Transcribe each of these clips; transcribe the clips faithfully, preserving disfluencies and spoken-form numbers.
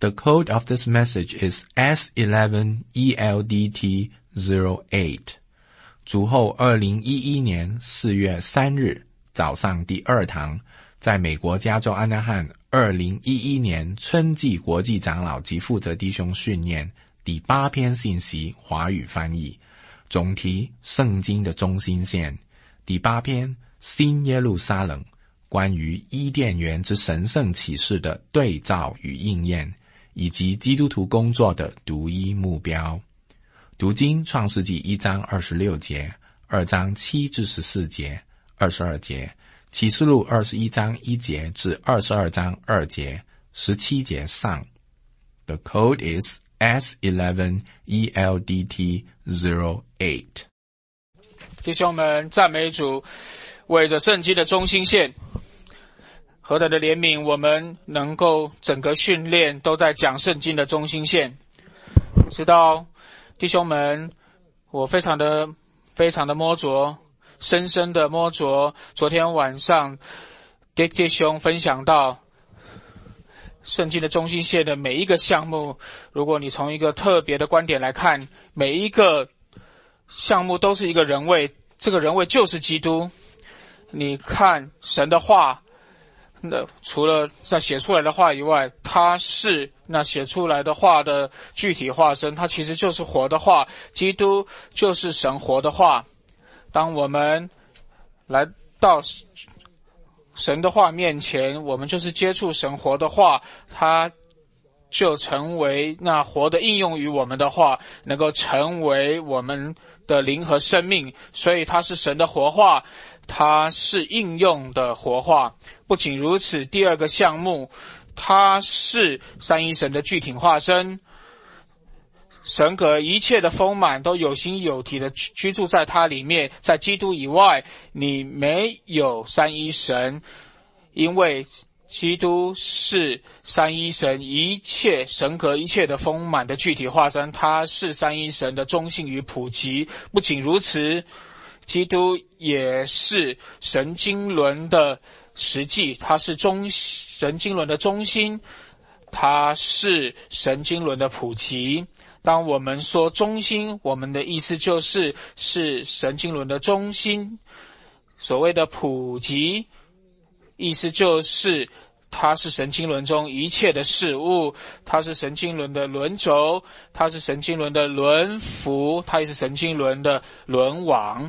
The code of this message is S eleven E L D T zero eight。主后二零一一年四月三日早上第二堂，在美国加州安纳汉二零一一年春季国际长老及负责弟兄训练第八篇信息华语翻译，总题圣经的中心线，第八篇新耶路撒冷，关于伊甸园之神圣启示的对照与应验，以及基督徒工作的独一目标。读经创世纪一章二十六节，二章七至十四节，二十二节，启示录二十一章一节至二十二章二节，十七节上。The code is S eleven E L D T zero eight。 弟兄们，赞美主，为着圣经的中心线，何等的怜悯，我们能够整个训练都在讲圣经的中心线。知道弟兄们，我非常的非常的摸着，深深的摸着。昨天晚上 Dick 弟兄分享到圣经的中心线的每一个项目，如果你从一个特别的观点来看，每一个项目都是一个人位，这个人位就是基督。你看神的话，那除了那写出来的话以外，它是那写出来的话的具体化身，它其实就是活的话，基督就是神活的话。当我们来到神的话面前，我们就是接触神活的话，它就成为那活的应用于我们的话，能够成为我们的灵和生命，所以它是神的活话，它是应用的活话。不仅如此，第二个项目，它是三一神的具体化身，神格一切的丰满都有形有体的居住在它里面，在基督以外你没有三一神，因为基督是三一神一切神格一切的丰满的具体化身，它是三一神的中性与普及。不仅如此，基督也是神经纶的实际，它是中神经纶的中心，它是神经纶的普及。当我们说中心，我们的意思就是是神经纶的中心。所谓的普及，意思就是它是神经纶中一切的事物，它是神经纶的轮轴，它是神经纶的轮辐，它也是神经纶的轮网，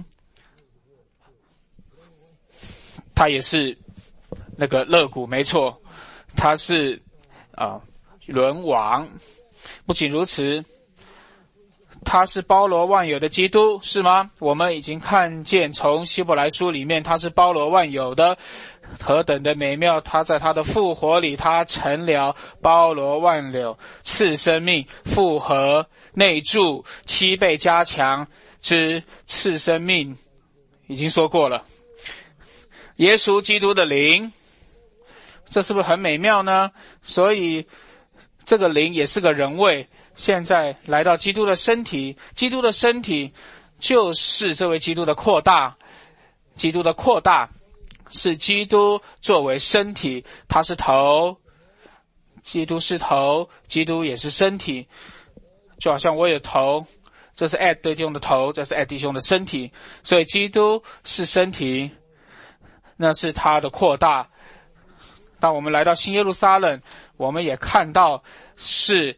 它也是那个肋骨，没错，它是啊轮网。不仅如此，他是包罗万有的基督，是吗？我们已经看见从希伯来书里面，他是包罗万有的，何等的美妙！他在他的复活里，他成了包罗万有，赐生命、复活、内住、七倍加强之赐生命，已经说过了。耶稣基督的灵，这是不是很美妙呢？所以这个灵也是个人位，现在来到基督的身体，基督的身体就是这位基督的扩大，基督的扩大是基督作为身体，他是头，基督是头，基督也是身体，就好像我有头，这是 Ed 弟兄的头，这是 Ed 弟兄的身体，所以基督是身体，那是他的扩大。当我们来到新耶路撒冷，我们也看到是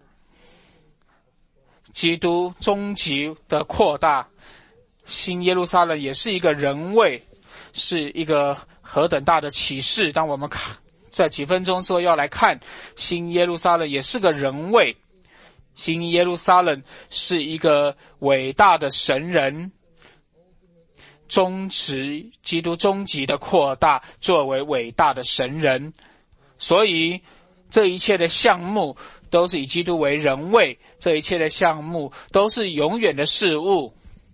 基督终极的扩大。新耶路撒冷也是一个人位，是一个何等大的启示。当我们看在几分钟之后要来看新耶路撒冷，也是个人位。新耶路撒冷是一个伟大的神人，终极基督终极的扩大，作为伟大的神人。所以这一切的项目都是以基督为人位，这一切的项目都是永远的事物。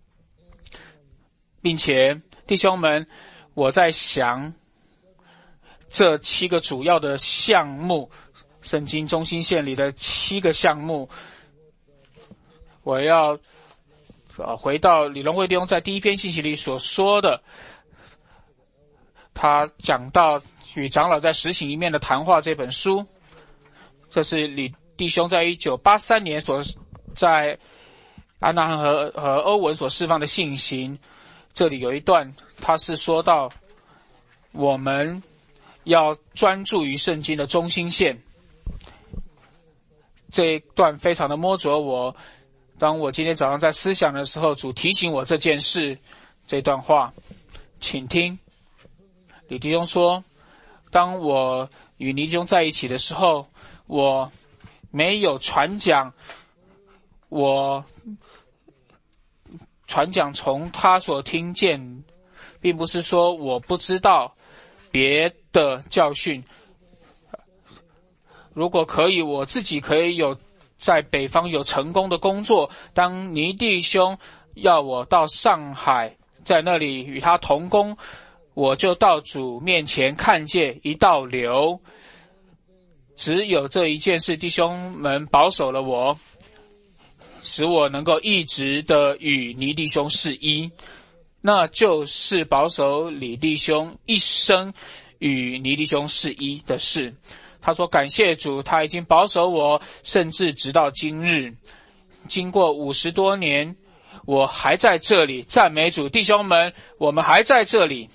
并且弟兄们，我在想这七个主要的项目，圣经中心线里的七个项目，我要呃回到李荣惠弟兄在第一篇信息里所说的，他讲到与长老在实行一面的谈话这本书，这是李弟兄在一九八三年所在安娜和和欧文所释放的信息，这里有一段，他是说到我们要专注于圣经的中心线。这一段非常的摸着我，当我今天早上在思想的时候，主提醒我这件事。这段话请听。李弟兄说，当我与倪弟兄在一起的时候，我没有传讲，我传讲从他所听见，并不是说我不知道别的教训。如果可以，我自己可以有在北方有成功的工作，当倪弟兄要我到上海，在那里与他同工，我就到主面前看见一道流。只有这一件事，弟兄们保守了我，使我能够一直的与倪弟兄是一，那就是保守李弟兄一生与倪弟兄是一的事。他说感谢主，他已经保守我，甚至直到今日，经过五十多年，我还在这里。赞美主，弟兄们，我们还在这里，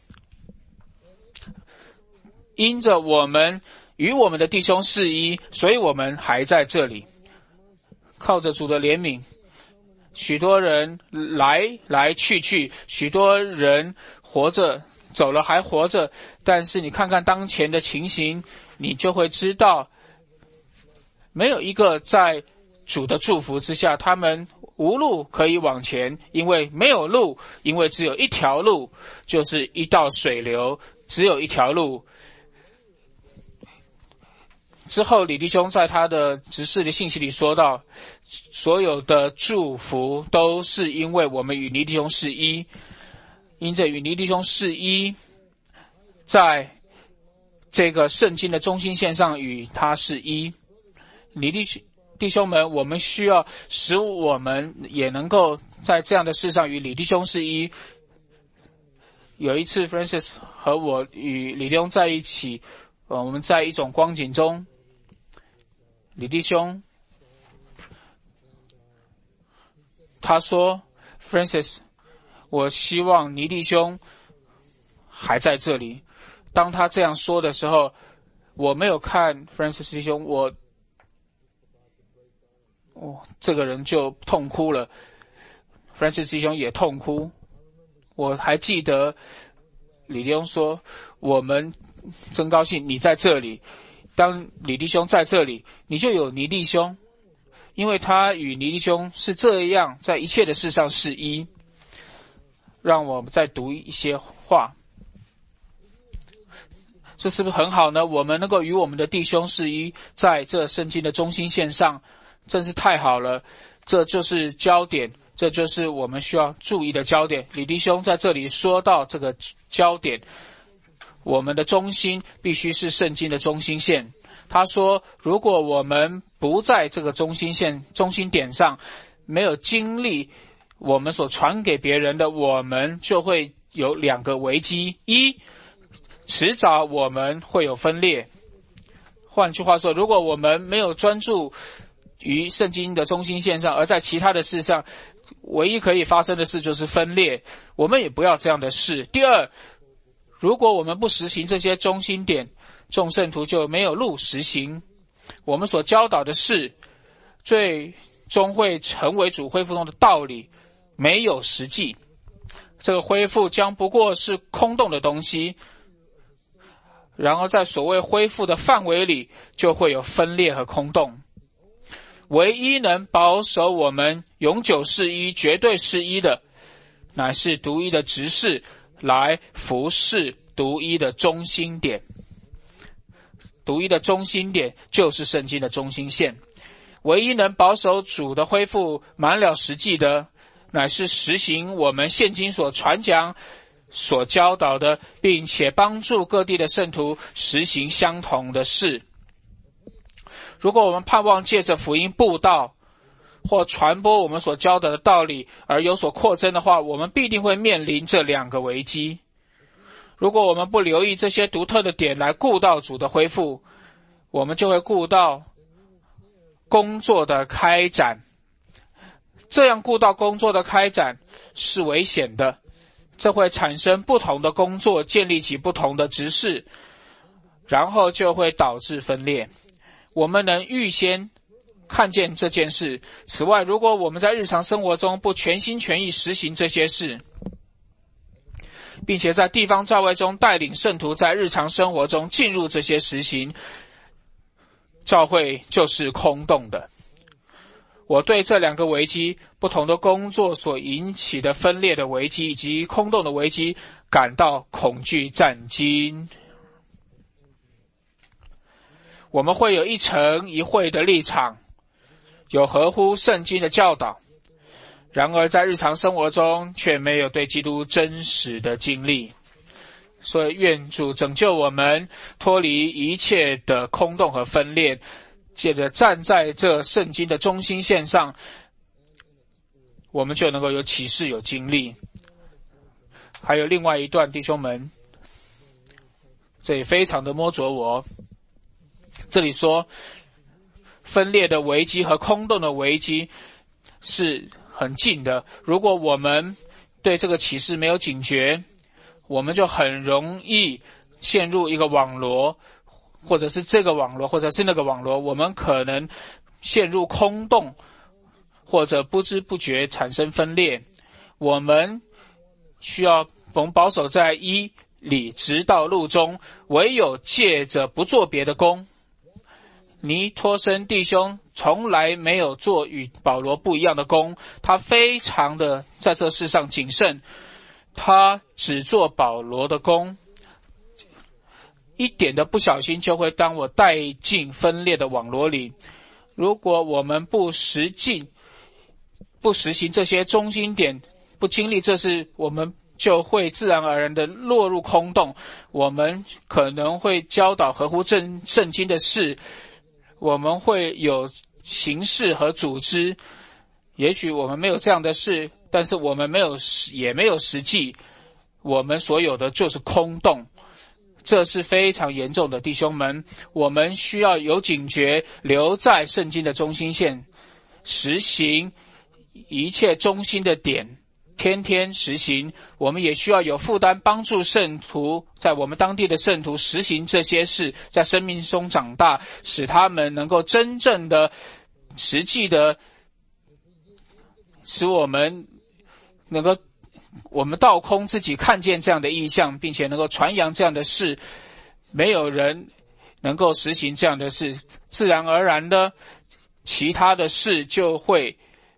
因着我们与我们的弟兄是一，所以我们还在这里。靠着主的怜悯，许多人来来去去，许多人活着走了还活着，但是你看看当前的情形，你就会知道，没有一个在主的祝福之下，他们无路可以往前，因为没有路，因为只有一条路，就是一道水流，只有一条路。之后李弟兄在他的执事的信息里说到，所有的祝福都是因为我们与倪弟兄是一，因着与倪弟兄是一，在这个圣经的中心线上与他是一。倪弟兄弟兄们，我们需要使我们也能够在这样的事上与李弟兄是一。有一次 Francis 和我与李弟兄在一起，呃，我们在一种光景中，李弟兄他说 Francis， 我希望倪弟兄还在这里。当他这样说的时候，我没有看 Francis 弟兄，我哦，这个人就痛哭了。Francis 弟兄也痛哭。我还记得李弟兄说，我们真高兴你在这里。当李弟兄在这里，你就有倪弟兄，因为他与倪弟兄是这样在一切的事上是一。让我们再读一些话，这是不是很好呢？我们能够与我们的弟兄是一，在这圣经的中心线上，真是太好了。这就是焦点，这就是我们需要注意的焦点。李弟兄在这里说到这个焦点，我们的中心必须是圣经的中心线。他说，如果我们不在这个中心线中心点上，没有经历我们所传给别人的，我们就会有两个危机：一，迟早我们会有分裂。换句话说，如果我们没有专注于圣经的中心线上，而在其他的事上，唯一可以发生的事就是分裂。我们也不要这样的事。第二，如果我们不实行这些中心点，众圣徒就没有路实行。我们所教导的事，最终会成为主恢复中的道理，没有实际。这个恢复将不过是空洞的东西，然后在所谓恢复的范围里，就会有分裂和空洞。唯一能保守我们永久是一、绝对是一的，乃是独一的执事来服侍独一的中心点。独一的中心点就是圣经的中心线。唯一能保守主的恢复满了实际的，乃是实行我们现今所传讲、所教导的，并且帮助各地的圣徒实行相同的事。如果我们盼望借着福音布道或传播我们所教导的道理而有所扩增的话，我们必定会面临这两个危机。如果我们不留意这些独特的点来顾到主的恢复，我们就会顾到工作的开展。这样顾到工作的开展是危险的，这会产生不同的工作，建立起不同的职事，然后就会导致分裂。我们能预先看见这件事。此外，如果我们在日常生活中不全心全意实行这些事，并且在地方教会中带领圣徒在日常生活中进入这些实行，教会就是空洞的。我对这两个危机，不同的工作所引起的分裂的危机以及空洞的危机感到恐惧战惊。我们会有一城一会的立场，有合乎圣经的教导，然而在日常生活中却没有对基督真实的经历。所以愿主拯救我们脱离一切的空洞和分裂，借着站在这圣经的中心线上，我们就能够有启示有经历。还有另外一段，弟兄们，这也非常的摸着我。这里说分裂的危机和空洞的危机是很近的，如果我们对这个启示没有警觉，我们就很容易陷入一个网罗，或者是这个网罗，或者是那个网罗，我们可能陷入空洞，或者不知不觉产生分裂。我们需要逢保守在一里，直到路中，唯有借着不做别的工。尼托生弟兄从来没有做与保罗不一样的工，他非常的在这世上谨慎，他只做保罗的工，一点的不小心就会当我带进分裂的网罗里。如果我们不实进不实行这些中心点，不经历这事，我们就会自然而然的落入空洞。我们可能会教导合乎正圣经的事，我们会有形式和组织，也许我们没有这样的事，但是我们没有也没有实际，我们所有的就是空洞。这是非常严重的，弟兄们，我们需要有警觉，留在圣经的中心线，实行一切中心的点，天天实行。我们也需要有负担，帮助圣徒，在我们当地的圣徒实行这些事，在生命中长大，使他们能够真正的实际的使我们能够我们倒空自己，看见这样的异象，并且能够传扬这样的事。没有人能够实行这样的事，自然而然的其他的事就会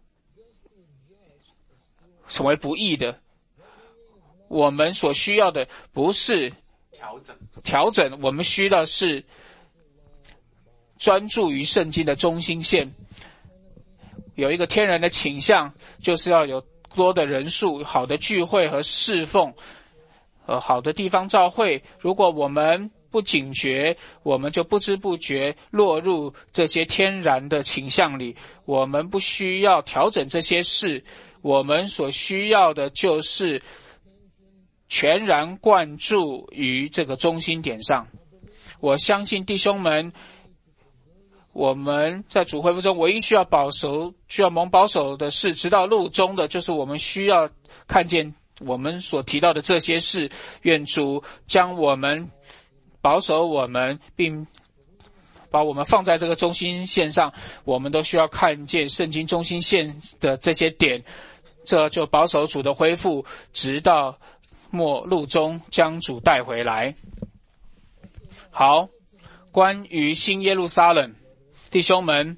成为不义的。我们所需要的不是调整调整我们需要的是专注于圣经的中心线。有一个天然的倾向，就是要有多的人数，好的聚会和侍奉，呃，好的地方教会。如果我们不警觉，我们就不知不觉落入这些天然的倾向里。我们不需要调整这些事，我们所需要的就是全然灌注于这个中心点上。我相信弟兄们，我们在主恢复中唯一需要保守需要蒙保守的事，直到路中的，就是我们需要看见我们所提到的这些事。愿主将我们保守我们，并把我们放在这个中心线上。我们都需要看见圣经中心线的这些点，这就保守主的恢复，直到末路中将主带回来。好，关于新耶路撒冷，弟兄们，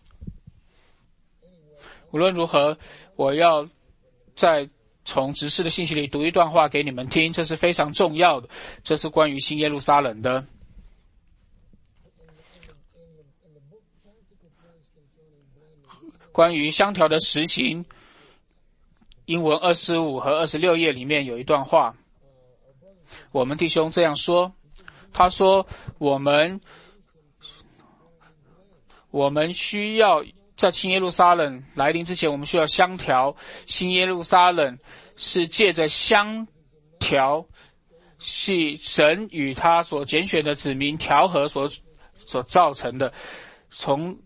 无论如何，我要再从执事的信息里读一段话给你们听，这是非常重要的，这是关于新耶路撒冷的。关于香条的实行，英文二十五和二十六页里面有一段话，我们弟兄这样说，他说我们我们需要在新耶路撒冷来临之前，我们需要香条。新耶路撒冷是借着香条，是神与他所拣选的子民调和所所造成的。从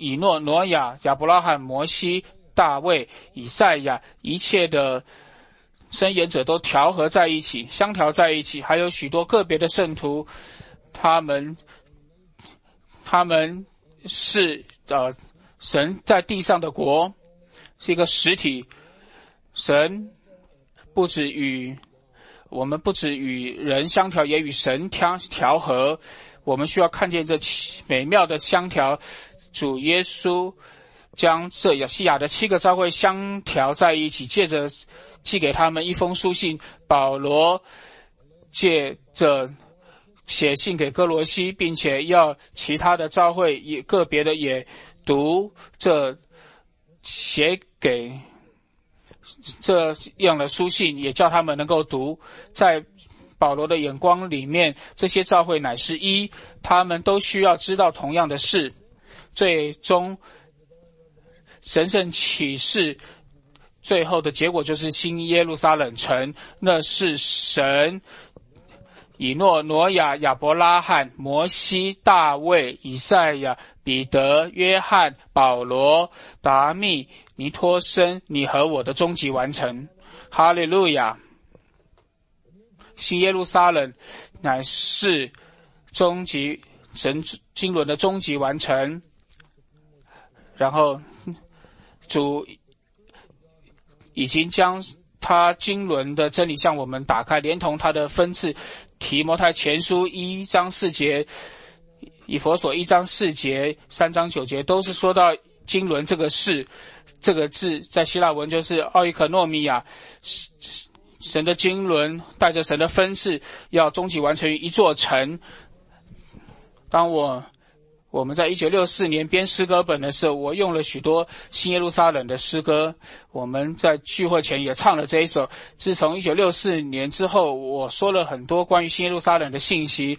以诺、挪亚、亚伯拉罕、摩西、大卫、以赛亚，一切的申言者都调和在一起，相调在一起，还有许多个别的圣徒，他们他们是呃神在地上的国，是一个实体。神不止与我们不止与人相调，也与神调调和。我们需要看见这美妙的相调。主耶稣将这亚细亚的七个教会相调在一起，借着寄给他们一封书信。保罗借着写信给哥罗西，并且要其他的教会也个别的也读这写给这样的书信，也叫他们能够读。在保罗的眼光里面，这些教会乃是一，他们都需要知道同样的事。最终神圣启示最后的结果就是新耶路撒冷城，那是神以诺、挪亚、亚伯拉罕、摩西、大卫、以赛亚、彼得、约翰、保罗、达密、尼托生，你和我的终极完成。哈利路亚！新耶路撒冷乃是终极神经纶的终极完成。然后主已经将他经纶的真理向我们打开，连同他的分次。提摩太前书一章四节，以弗所一章四节，三章九节，都是说到经纶这个事。这个字在希腊文就是奥伊可诺米亚，神的经纶带着神的分次，要终极完成于一座城。当我我们在一九六四年编诗歌本的时候，我用了许多新耶路撒冷的诗歌。我们在聚会前也唱了这一首。自从一九六四年之后，我说了很多关于新耶路撒冷的信息，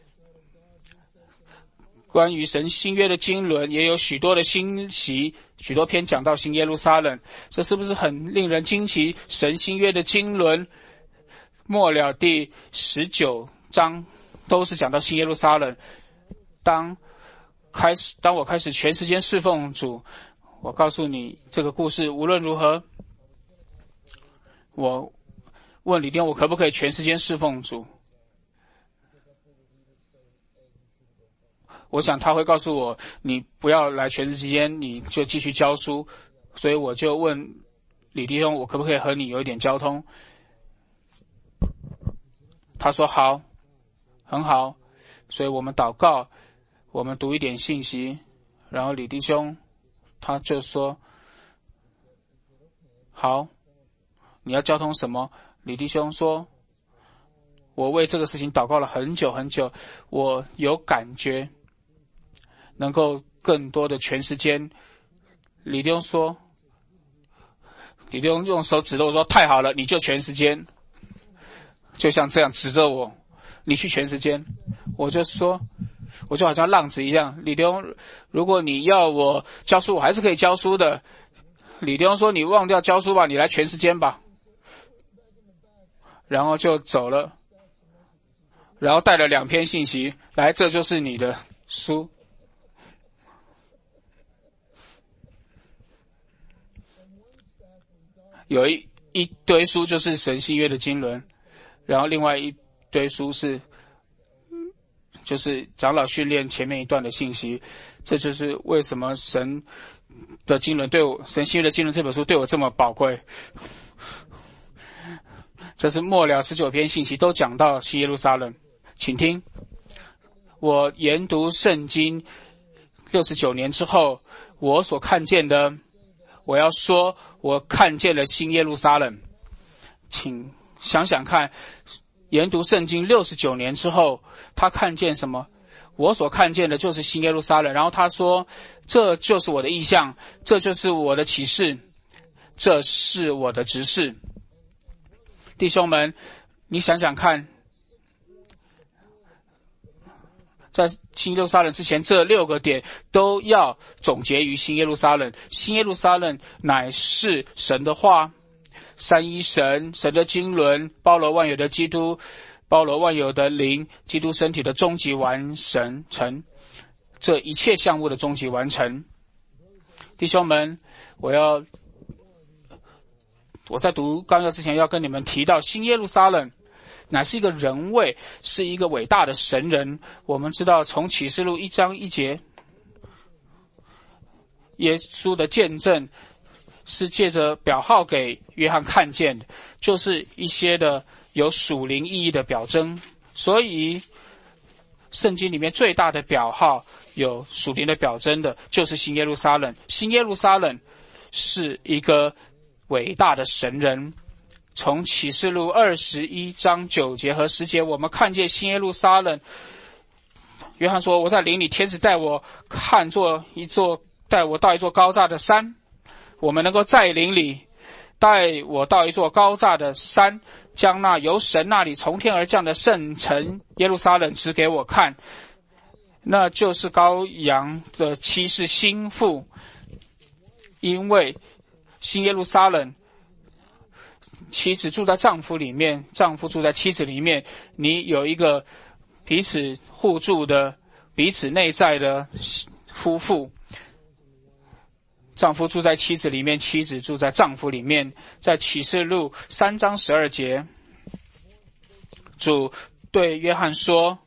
关于神新约的经纶也有许多的信息，许多篇讲到新耶路撒冷。这是不是很令人惊奇？神新约的经纶末了第十九章都是讲到新耶路撒冷。当开始，当我开始全时间侍奉主，我告诉你这个故事，无论如何，我问李丁我可不可以全时间侍奉主，我想他会告诉我，你不要来全时间，你就继续教书。所以我就问李弟兄，我可不可以和你有一点交通？他说好，很好。所以我们祷告，我们读一点信息，然后李弟兄他就说好，你要交通什么？李弟兄说，我为这个事情祷告了很久很久，我有感觉能够更多的全时间。李弟兄说，李弟兄用手指着我说，太好了，你就全时间，就像这样指着我，你去全时间。我就说，我就好像浪子一样，李弟兄，如果你要我教书，我还是可以教书的。李弟兄说，你忘掉教书吧，你来全时间吧。然后就走了，然后带了两篇信息来，这就是你的书。有一一堆书就是神新约的经纶，然后另外一堆书是就是长老训练前面一段的信息。这就是为什么神的经纶对我，神新约的经纶这本书对我这么宝贵。这是末了十九篇信息都讲到新耶路撒冷。请听，我研读圣经六十九年之后，我所看见的，我要说我看见了新耶路撒冷。请想想看，研读圣经六十九年之后，他看见什么？我所看见的就是新耶路撒冷。然后他说，这就是我的意象，这就是我的启示，这是我的指示。弟兄们，你想想看，在新耶路撒冷之前，这六个点都要总结于新耶路撒冷。新耶路撒冷乃是神的话，三一神，神的经纶，包罗万有的基督，包罗万有的灵，基督身体的终极完成，这一切项目的终极完成。 弟兄们，我要我在读纲要之前要跟你们提到，新耶路撒冷乃是一个人位，是一个伟大的神人。我们知道从启示录一章一节，耶稣的见证是借着表号给约翰看见的，就是一些的有属灵意义的表征。所以圣经里面最大的表号有属灵的表征的，就是新耶路撒冷。新耶路撒冷是一个伟大的神人。从启示录二十一章九节和十节，我们看见新耶路撒冷。约翰说：“我在林里，天使带我看作一座，带我到一座高大的山。我们能够在林里，带我到一座高大的山，将那由神那里从天而降的圣城耶路撒冷指给我看。那就是羔羊的妻是心腹，因为新耶路撒冷。”妻子住在丈夫里面，丈夫住在妻子里面，你有一个彼此互助的、彼此内在的夫妇。丈夫住在妻子里面，妻子住在丈夫里面。在启示录三章十二节，主对约翰说，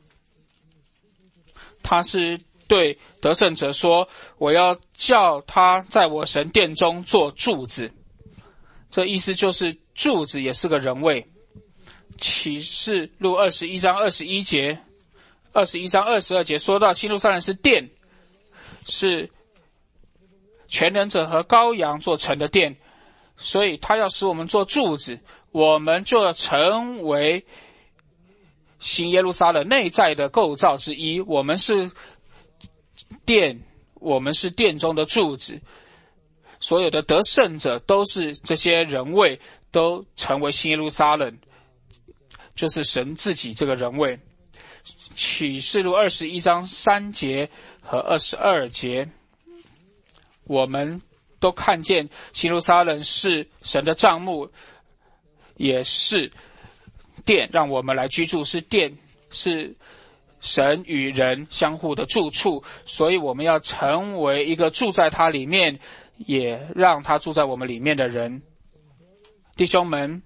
他是对得胜者说，我要叫他在我神殿中做柱子。这意思就是柱子也是个人位。启示录二十一章二十一节，二十一章二十二节说到新耶路撒冷是殿，是全能者和羔羊做成的殿，所以他要使我们做柱子，我们就要成为新耶路撒冷内在的构造之一。我们是殿，我们是殿中的柱子。所有的得胜者都是这些人位，都成为新耶路撒冷，就是神自己这个人位。启示录二十一章三节和二十二节，我们都看见新耶路撒冷是神的帐幕，也是殿，让我们来居住，是殿，是神与人相互的住处，所以我们要成为一个住在他里面，也让他住在我们里面的人。弟兄们，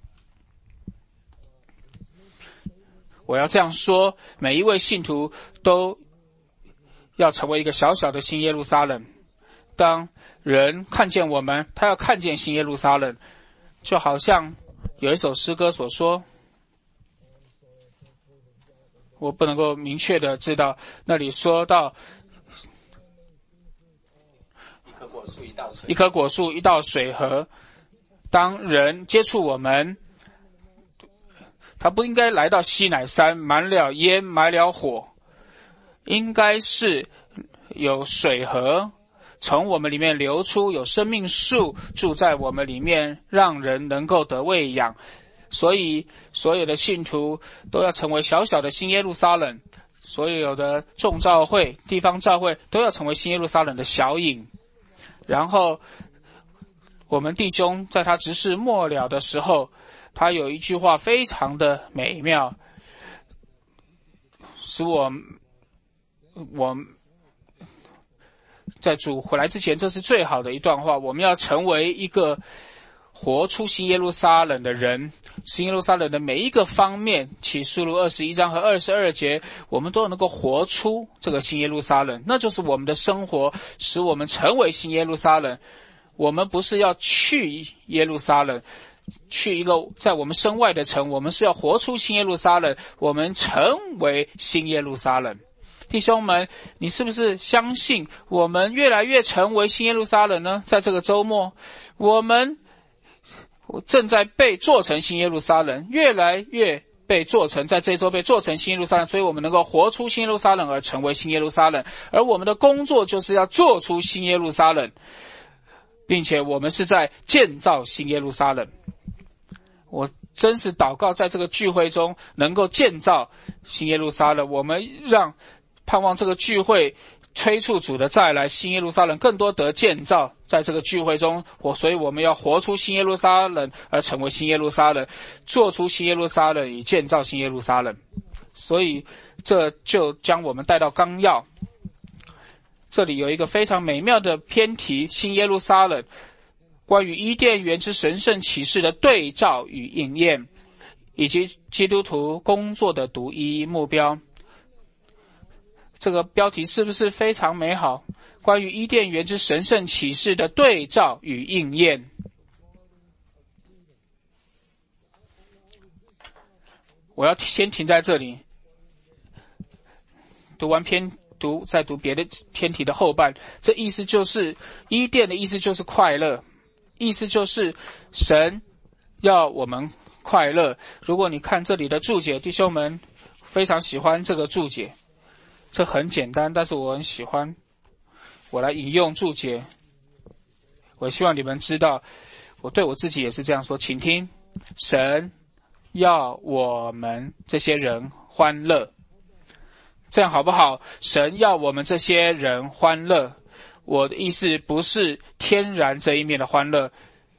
我要这样说，每一位信徒都要成为一个小小的新耶路撒冷。当人看见我们，他要看见新耶路撒冷，就好像有一首诗歌所说，我不能够明确的知道，那里说到一棵果树一道水，一棵果树一道水河。当人接触我们，他不应该来到西乃山，满了烟，埋了火，应该是有水河从我们里面流出，有生命树住在我们里面，让人能够得喂养。所以所有的信徒都要成为小小的新耶路撒冷，所有的众教会、地方教会都要成为新耶路撒冷的小影。然后我们弟兄在他执事末了的时候，他有一句话非常的美妙，使我我在主回来之前，这是最好的一段话。我们要成为一个活出新耶路撒冷的人，新耶路撒冷的每一个方面，启示录二十一章和二十二节，我们都能够活出这个新耶路撒冷，那就是我们的生活，使我们成为新耶路撒冷。我们不是要去耶路撒冷，去一个在我们身外的城，我们是要活出新耶路撒冷，我们成为新耶路撒冷。弟兄们，你是不是相信我们越来越成为新耶路撒冷呢？在这个周末，我们正在被做成新耶路撒冷，越来越被做成，在这一周被做成新耶路撒冷，所以我们能够活出新耶路撒冷而成为新耶路撒冷。而我们的工作就是要做出新耶路撒冷，并且我们是在建造新耶路撒冷。我真是祷告在这个聚会中能够建造新耶路撒冷，我们让盼望这个聚会催促主的再来，新耶路撒冷更多得建造。在这个聚会中，我所以我们要活出新耶路撒冷而成为新耶路撒冷，做出新耶路撒冷以建造新耶路撒冷。所以这就将我们带到纲要。 这里有一个非常美妙的篇题，新耶路撒冷关于伊甸园之神圣启示的对照与应验，以及基督徒工作的独一目标。这个标题是不是非常美好？关于伊甸园之神圣启示的对照与应验。我要先停在这里，读完篇读再读别的篇题的后半。这意思就是伊甸的意思就是快乐，意思就是神要我们快乐。如果你看这里的注解，弟兄们非常喜欢这个注解，这很简单，但是我很喜欢。我来引用注解，我希望你们知道，我对我自己也是这样说。请听，神要我们这些人欢乐，这样好不好？神要我们这些人欢乐，我的意思不是天然这一面的欢乐。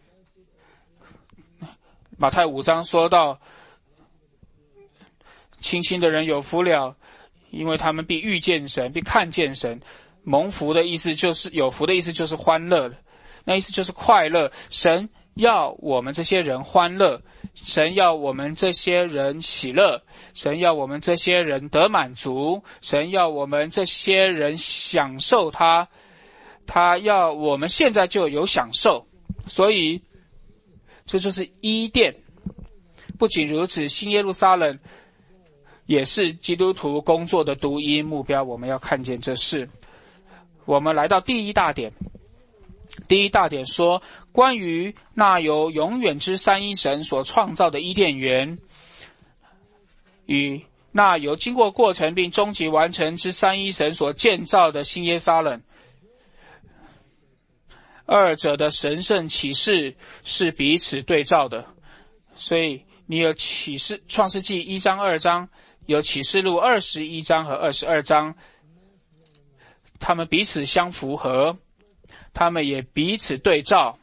马太五章说到，清心的人有福了，因为他们必遇见神，必看见神。蒙福的意思就是有福的意思就是欢乐，那意思就是快乐。神要我们这些人欢乐，神要我们这些人喜乐，神要我们这些人得满足，神要我们这些人享受他，他要我们现在就有享受。所以这就是伊甸。不仅如此，新耶路撒冷也是基督徒工作的独一目标，我们要看见这事。我们来到第一大点，第一大点说，关于那由永远之三一神所创造的伊甸园，与那由经过过程并终极完成之三一神所建造的新耶路撒冷，二者的神圣启示是彼此对照的。所以你有启示创世纪一章二章，有启示录二十一章和二十二章，他们彼此相符合，他们也彼此对照。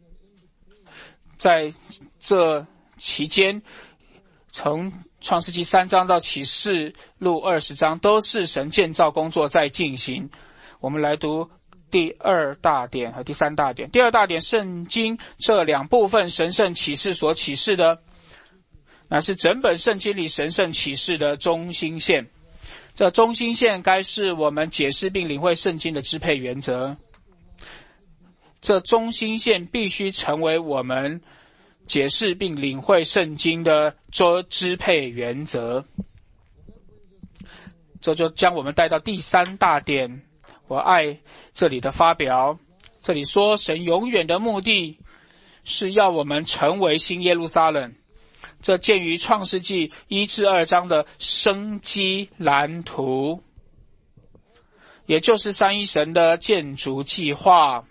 在这期间，从创世纪三章到启示录二十章，都是神建造工作在进行。我们来读第二大点和第三大点。第二大点，圣经这两部分神圣启示所启示的，乃是整本圣经里神圣启示的中心线。这中心线该是我们解释并领会圣经的支配原则。这中心线必须成为我们解释并领会圣经的支配原则。这就将我们带到第三大点。我爱这里的发表，这里说神永远的目的是要我们成为新耶路撒冷。这见于创世纪一至二章的生机蓝图，也就是三一神的建筑计划。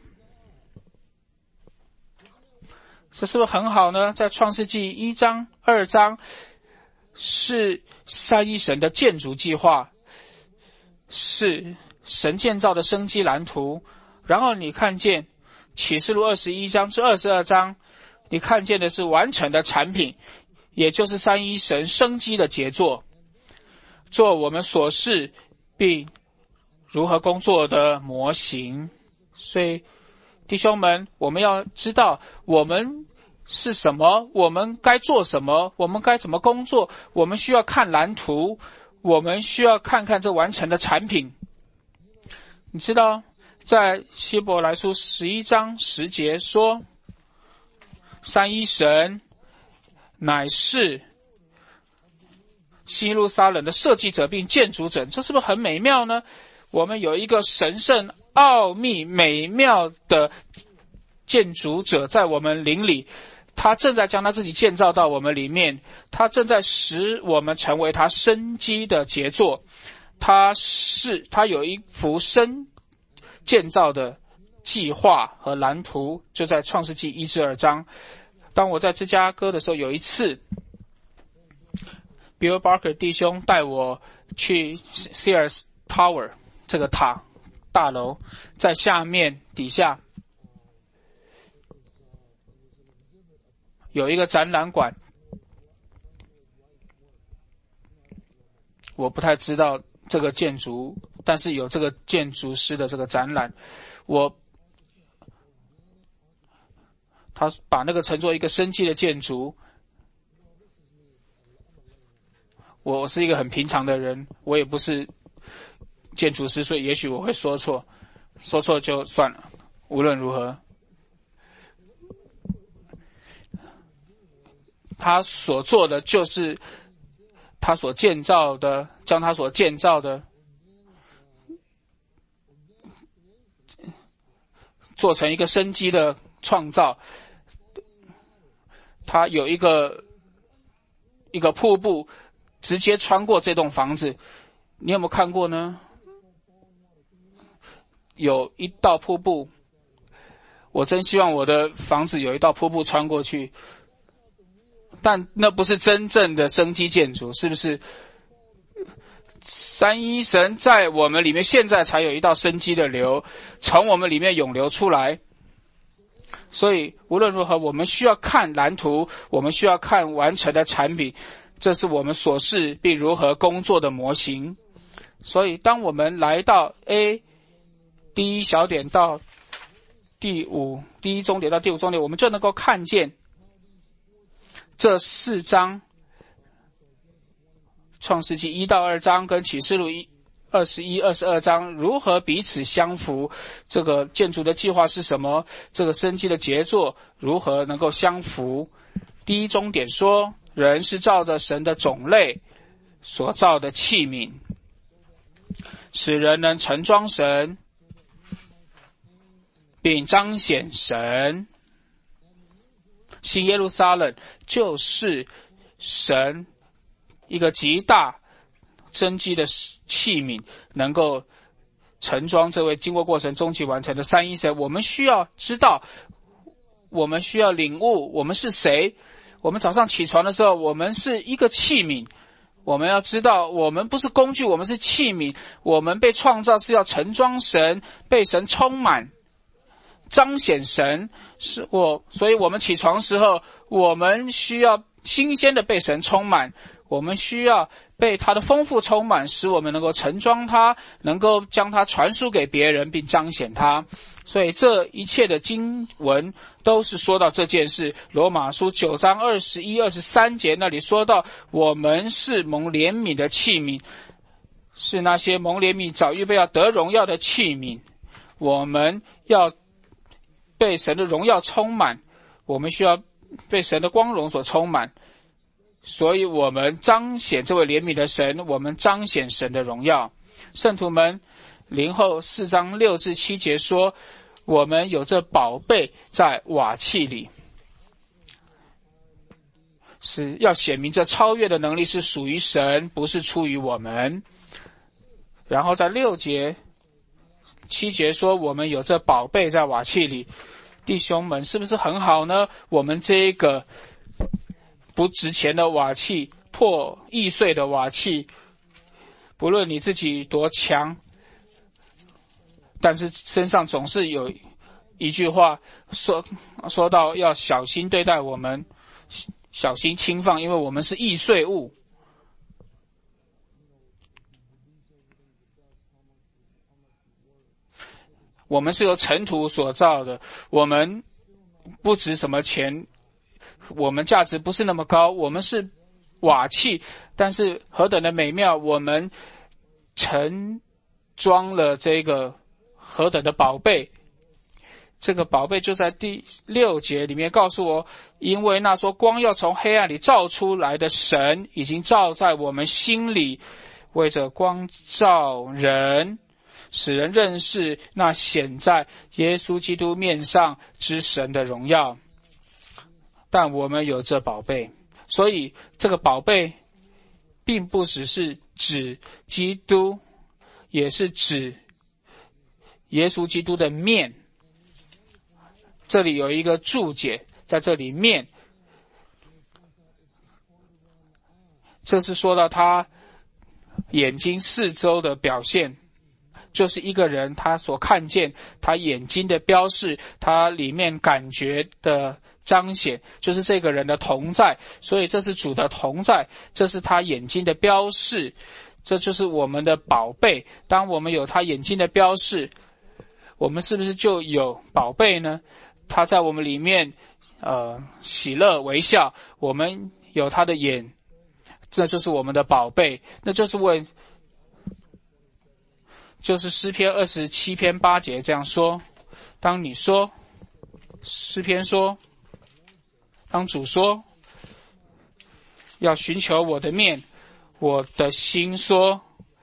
这是不是很好呢？在创世纪一章二章是三一神的建筑计划，是神建造的生机蓝图。然后你看见启示录二十一章至二十二章，你看见的是完成的产品，也就是三一神生机的杰作，做我们所事并如何工作的模型。所以弟兄们，我们要知道我们是什么，我们该做什么，我们该怎么工作。我们需要看蓝图，我们需要看看这完成的产品。你知道在希伯来书十一章十节说，三一神乃是新耶路撒冷的设计者并建筑者。这是不是很美妙呢？我们有一个神圣奥秘美妙的建筑者在我们灵里，他正在将他自己建造到我们里面，他正在使我们成为他生机的杰作。他是他有一幅生建造的计划和蓝图，就在创世纪一至二章。当我在芝加哥的时候，有一次 Bill Barker 弟兄带我去 Sears Tower 这个塔大楼，在下面底下有一个展览馆，我不太知道这个建筑但是有这个建筑师的这个展览，我他把那个称作一个生机的建筑。我是一个很平常的人，我也不是建筑师，所以也许我会说错，说错就算了。无论如何，他所做的就是他所建造的，将他所建造的做成一个生机的创造。他有一个一个瀑布直接穿过这栋房子，你有没有看过呢？有一道瀑布，我真希望我的房子有一道瀑布穿过去，但那不是真正的生机建筑，是不是？三一神在我们里面现在才有一道生机的流，从我们里面涌流出来。所以无论如何，我们需要看蓝图，我们需要看完成的产品，这是我们所示并如何工作的模型。所以当我们来到 A 第一小点到第五第一终点到第五终点，我们就能够看见这四章，创世纪一到二章跟启示录一二十一、二十二章如何彼此相符，这个建筑的计划是什么，这个生机的杰作如何能够相符。第一终点说，人是照着神的种类所造的器皿，使人能盛装神并彰显神。新耶路撒冷就是神一个极大生机的器皿，能够盛装这位经过过程终极完成的三一神。我们需要知道，我们需要领悟我们是谁。我们早上起床的时候，我们是一个器皿，我们要知道我们不是工具，我们是器皿，我们被创造是要盛装神，被神充满，彰显神。是我，所以我们起床时候，我们需要新鲜的被神充满，我们需要被他的丰富充满，使我们能够盛装他，能够将他传输给别人并彰显他。所以这一切的经文都是说到这件事。罗马书九章二十一、二十三节那里说到，我们是蒙怜悯的器皿，是那些蒙怜悯早预备要得荣耀的器皿。我们要被神的荣耀充满，我们需要被神的光荣所充满，所以我们彰显这位怜悯的神，我们彰显神的荣耀。圣徒们，林后四章六至七节说，我们有这宝贝在瓦器里，是要显明这超越的能力是属于神，不是出于我们。然后在六节七节说，我们有这宝贝在瓦器里。弟兄们，是不是很好呢？我们这个不值钱的瓦器，破易碎的瓦器，不论你自己多强，但是身上总是有一句话说说到要小心对待我们，小心轻放，因为我们是易碎物。我们是由尘土所造的，我们不值什么钱，我们价值不是那么高，我们是瓦器，但是何等的美妙，我们盛装了这个何等的宝贝。这个宝贝就在第六节里面告诉我，因为那说光要从黑暗里照出来的神已经照在我们心里，为着光照人，使人认识那显在耶稣基督面上之神的荣耀。但我们有这宝贝，所以这个宝贝并不只是指基督，也是指耶稣基督的面。这里有一个注解，在这里面，这是说到他眼睛四周的表现，就是一个人他所看见，他眼睛的标示，他里面感觉的彰显，就是这个人的同在。所以这是主的同在，这是他眼睛的标示， 这就是我们的宝贝。当我们有他眼睛的标示，我们是不是就有宝贝呢？他在我们里面呃喜乐微笑，我们有他的眼，这就是我们的宝贝。那就是为就是诗篇二十七篇八节这样说，当你说，诗篇说，当主说要寻求我的面，我的心说，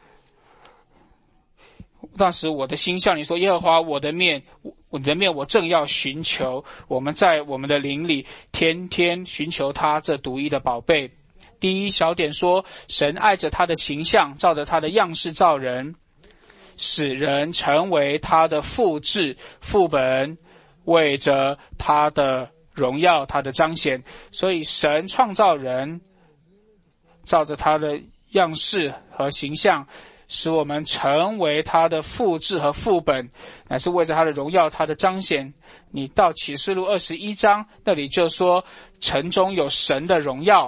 当时我的心向你说，耶和华我的面，我的面我正要寻求。我们在我们的灵里天天寻求他这独一的宝贝。第一小点说，神爱着他的形象，照着他的样式造人，使人成为他的复制副本，为着他的荣耀他的彰显。所以神创造人，照着他的样式和形象，使我们成为他的复制和副本，乃是为着他的荣耀他的彰显。你到启示录二十一章那里就说，城中有神的荣耀，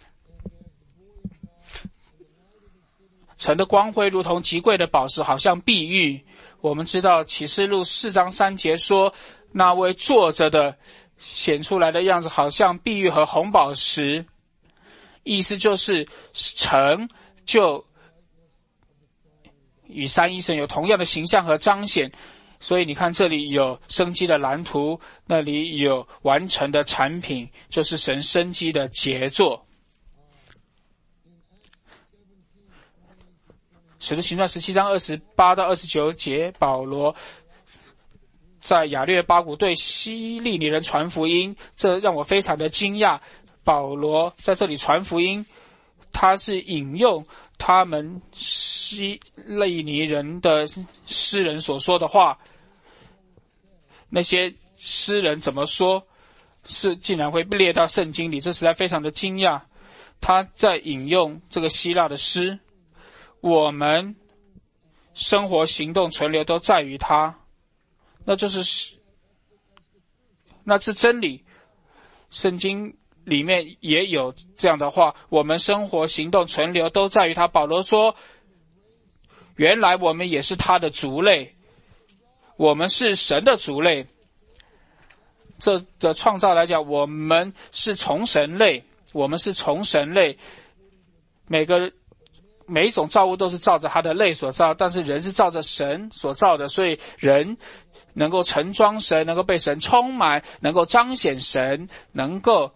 城的光辉如同极贵的宝石，好像碧玉。我们知道启示录四章三节说，那位坐着的显出来的样子好像碧玉和红宝石，意思就是城就与三一神有同样的形象和彰显。所以你看，这里有生机的蓝图，那里有完成的产品，就是神生机的杰作。使徒行传十七章二十八到二十九节，保罗在亚略巴谷对希利尼人传福音，这让我非常的惊讶。保罗在这里传福音，他是引用他们希利尼人的诗人所说的话。那些诗人怎么说，是竟然会列到圣经里，这实在非常的惊讶。他在引用这个希腊的诗，我们生活行动存留都在于他，那就是那是真理。圣经里面也有这样的话，我们生活行动存留都在于他。保罗说，原来我们也是他的族类，我们是神的族类。这的创造来讲，我们是从神类，我们是从神类。每个每一种造物都是照着他的类所造，但是人是照着神所造的，所以人能够盛装神，能够被神充满，能够彰显神，能够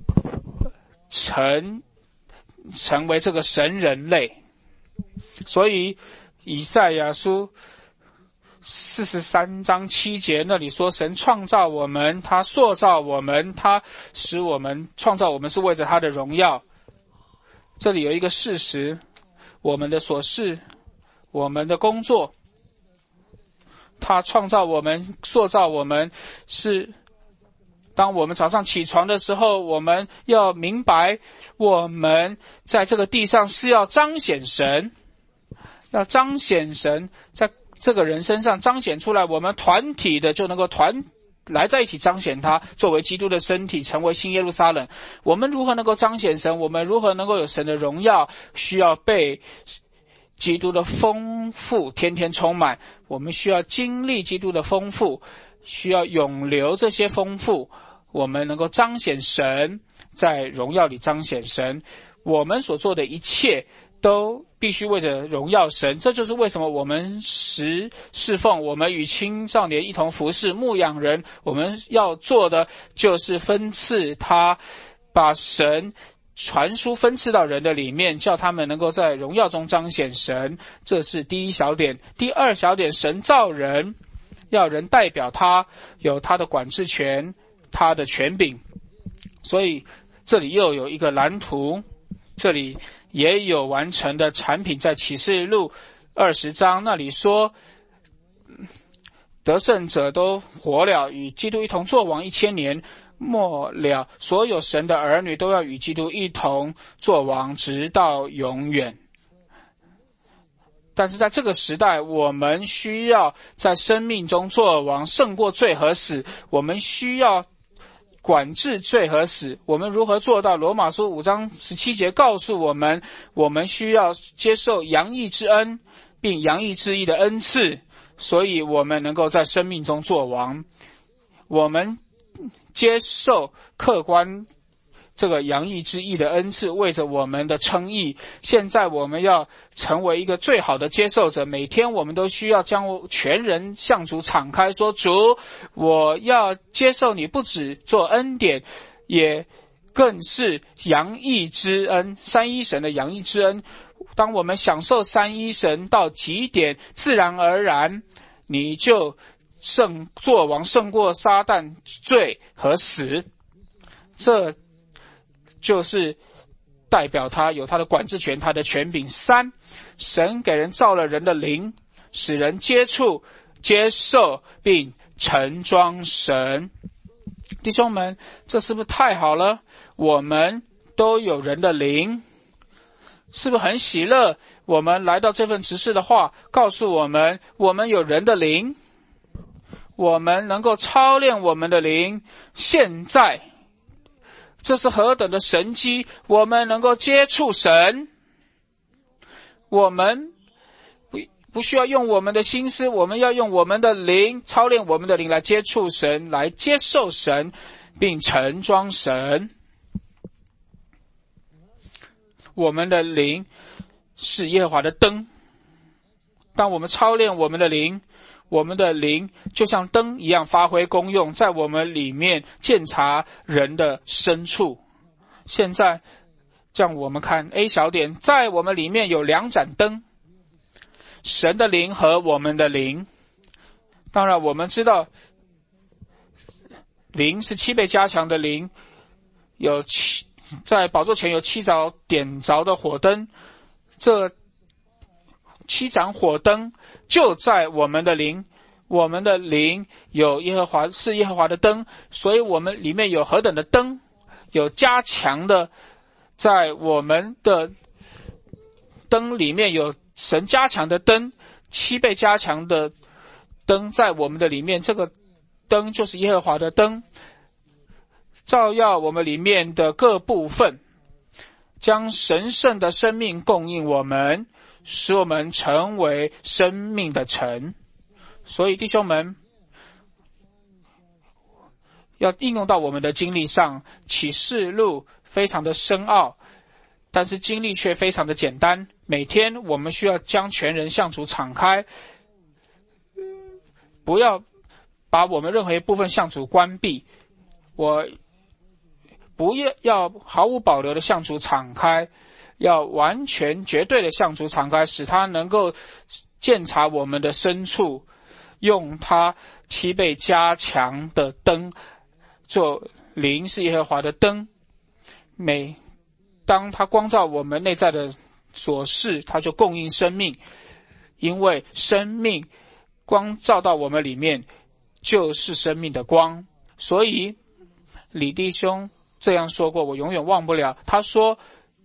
成成为这个神人类。所以以赛亚书四十三章七节那里说，神创造我们，他塑造我们，他使我们创造我们是为着他的荣耀。这里有一个事实，我们的所事，我们的工作，他创造我们，塑造我们，是当我们早上起床的时候，我们要明白，我们在这个地上是要彰显神，要彰显神，在这个人身上彰显出来，我们团体的就能够团来在一起彰显他，作为基督的身体，成为新耶路撒冷。我们如何能够彰显神，我们如何能够有神的荣耀，需要被基督的丰富天天充满，我们需要经历基督的丰富，需要永留这些丰富，我们能够彰显神，在荣耀里彰显神。我们所做的一切都必须为着荣耀神，这就是为什么我们时侍奉，我们与青少年一同服侍牧养人，我们要做的就是分赐他，把神传输分赐到人的里面，叫他们能够在荣耀中彰显神。这是第一小点。第二小点，神造人，要人代表他，有他的管制权，他的权柄。所以这里又有一个蓝图，这里也有完成的产品。在启示录二十章那里说，得胜者都活了，与基督一同作王一千年，末了所有神的儿女都要与基督一同作王，直到永远。但是在这个时代，我们需要在生命中作王，胜过罪和死。我们需要管制罪和死。我们如何做到？罗马书五章十七节告诉我们，我们需要接受洋溢之恩，并洋溢之意的恩赐，所以我们能够在生命中作王。我们接受客观这个洋溢之意的恩赐，为着我们的称义。现在我们要成为一个最好的接受者，每天我们都需要将全人向主敞开，说主，我要接受你，不只做恩典，也更是洋溢之恩，三一神的洋溢之恩。当我们享受三一神到极点，自然而然你就胜作王，胜过撒旦、罪和死。这就是代表他有他的管制权，他的权柄。三，神给人造了人的灵，使人接触、接受并承装神。弟兄们，这是不是太好了？我们都有人的灵，是不是很喜乐？我们来到这份执事的话告诉我们，我们有人的灵，我们能够操练我们的灵。现在这是何等的神迹，我们能够接触神，我们不不需要用我们的心思，我们要用我们的灵，操练我们的灵来接触神，来接受神，并承装神。我们的灵是耶和华的灯，当我们操练我们的灵，我们的灵就像灯一样发挥功用，在我们里面鉴察人的深处。现在这样我们看 A 小点，在我们里面有两盏灯，神的灵和我们的灵。当然我们知道灵是七倍加强的灵，有七在宝座前有七盏点着的火灯，这七盏火灯就在我们的灵，我们的灵有耶和华，是耶和华的灯，所以我们里面有何等的灯，有加强的，在我们的灯里面有神加强的灯，七倍加强的灯在我们的里面，这个灯就是耶和华的灯，照耀我们里面的各部分，将神圣的生命供应我们，使我们成为生命的城。所以弟兄们，要应用到我们的经历上。启示录非常的深奥，但是经历却非常的简单。每天我们需要将全人向主敞开，不要把我们任何一部分向主关闭，我不要要毫无保留的向主敞开，要完全绝对的向主敞开，使他能够鉴察我们的深处，用他七倍加强的灯，做灵是耶和华的灯，每当他光照我们内在的所事，他就供应生命，因为生命光照到我们里面就是生命的光。所以李弟兄这样说过，我永远忘不了。他说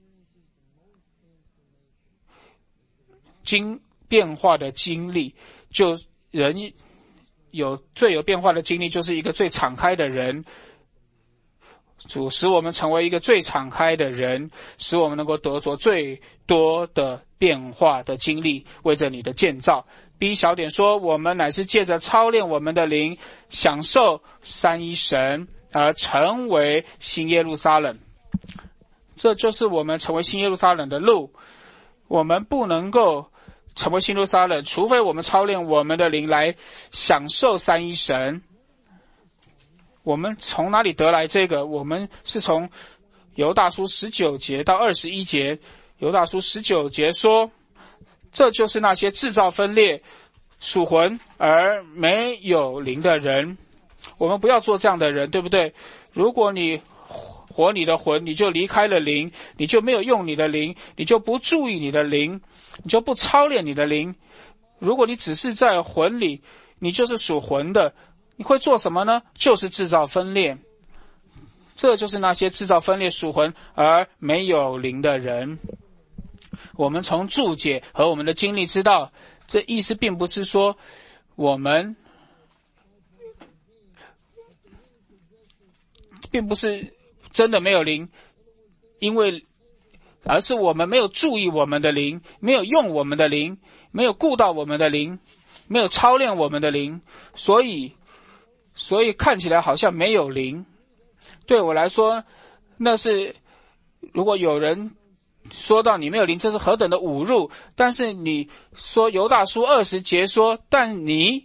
经变化的经历，就人有最有变化的经历，就是一个最敞开的人。主使我们成为一个最敞开的人，使我们能够得着最多的变化的经历，为着你的建造。B 小点说，我们乃是借着操练我们的灵，享受三一神，而成为新耶路撒冷。这就是我们成为新耶路撒冷的路。我们不能够成为新耶路撒冷，除非我们操练我们的灵来享受三一神。我们从哪里得来这个？我们是从犹大书十九节到二十一节。犹大书十九节说，这就是那些制造分裂、属魂而没有灵的人。我们不要做这样的人，对不对？如果你活你的魂，你就离开了灵，你就没有用你的灵，你就不注意你的灵，你就不操练你的灵。如果你只是在魂里，你就是属魂的，你会做什么呢？就是制造分裂。这就是那些制造分裂、属魂而没有灵的人。我们从注解和我们的经历知道，这意思并不是说我们并不是真的没有灵，因为而是我们没有注意我们的灵，没有用我们的灵，没有顾到我们的灵，没有操练我们的灵，所以所以看起来好像没有灵。对我来说，那是如果有人说到你没有灵，这是何等的侮辱。但是你说犹大书二十节说，但你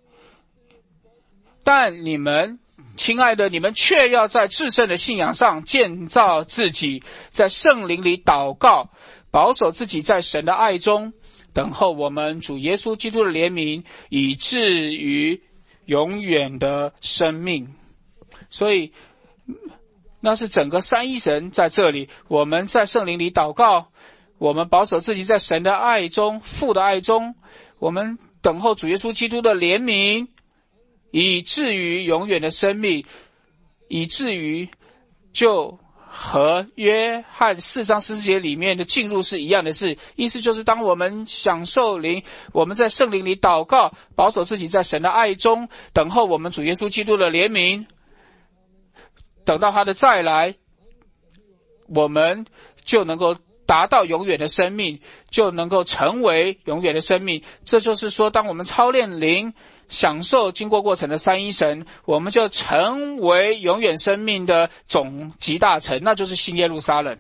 但你们亲爱的，你们却要在至圣的信仰上建造自己，在圣灵里祷告，保守自己在神的爱中，等候我们主耶稣基督的怜悯，以至于永远的生命。所以那是整个三一神在这里，我们在圣灵里祷告，我们保守自己在神的爱中，父的爱中，我们等候主耶稣基督的怜悯，以至于永远的生命，以至于就和约翰四章十四节里面的进入是一样的事。意思就是当我们享受灵，我们在圣灵里祷告，保守自己在神的爱中，等候我们主耶稣基督的怜悯，等到他的再来，我们就能够达到永远的生命，就能够成为永远的生命。这就是说，当我们操练灵，享受经过过程的三一神，我们就成为永远生命的总集大成，那就是新耶路撒冷。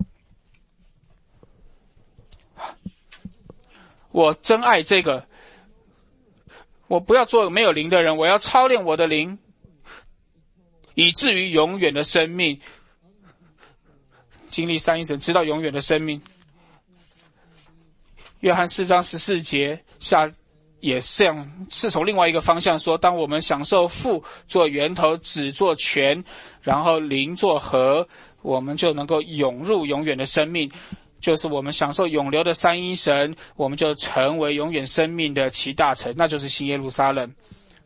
我真爱这个，我不要做没有灵的人，我要操练我的灵，以至于永远的生命，经历三一神，直到永远的生命。约翰四章十四节下也是这样，是从另外一个方向说，当我们享受父做源头，子做泉，然后灵做河，我们就能够涌入永远的生命，就是我们享受永流的三一神，我们就成为永远生命的其大成，那就是新耶路撒冷。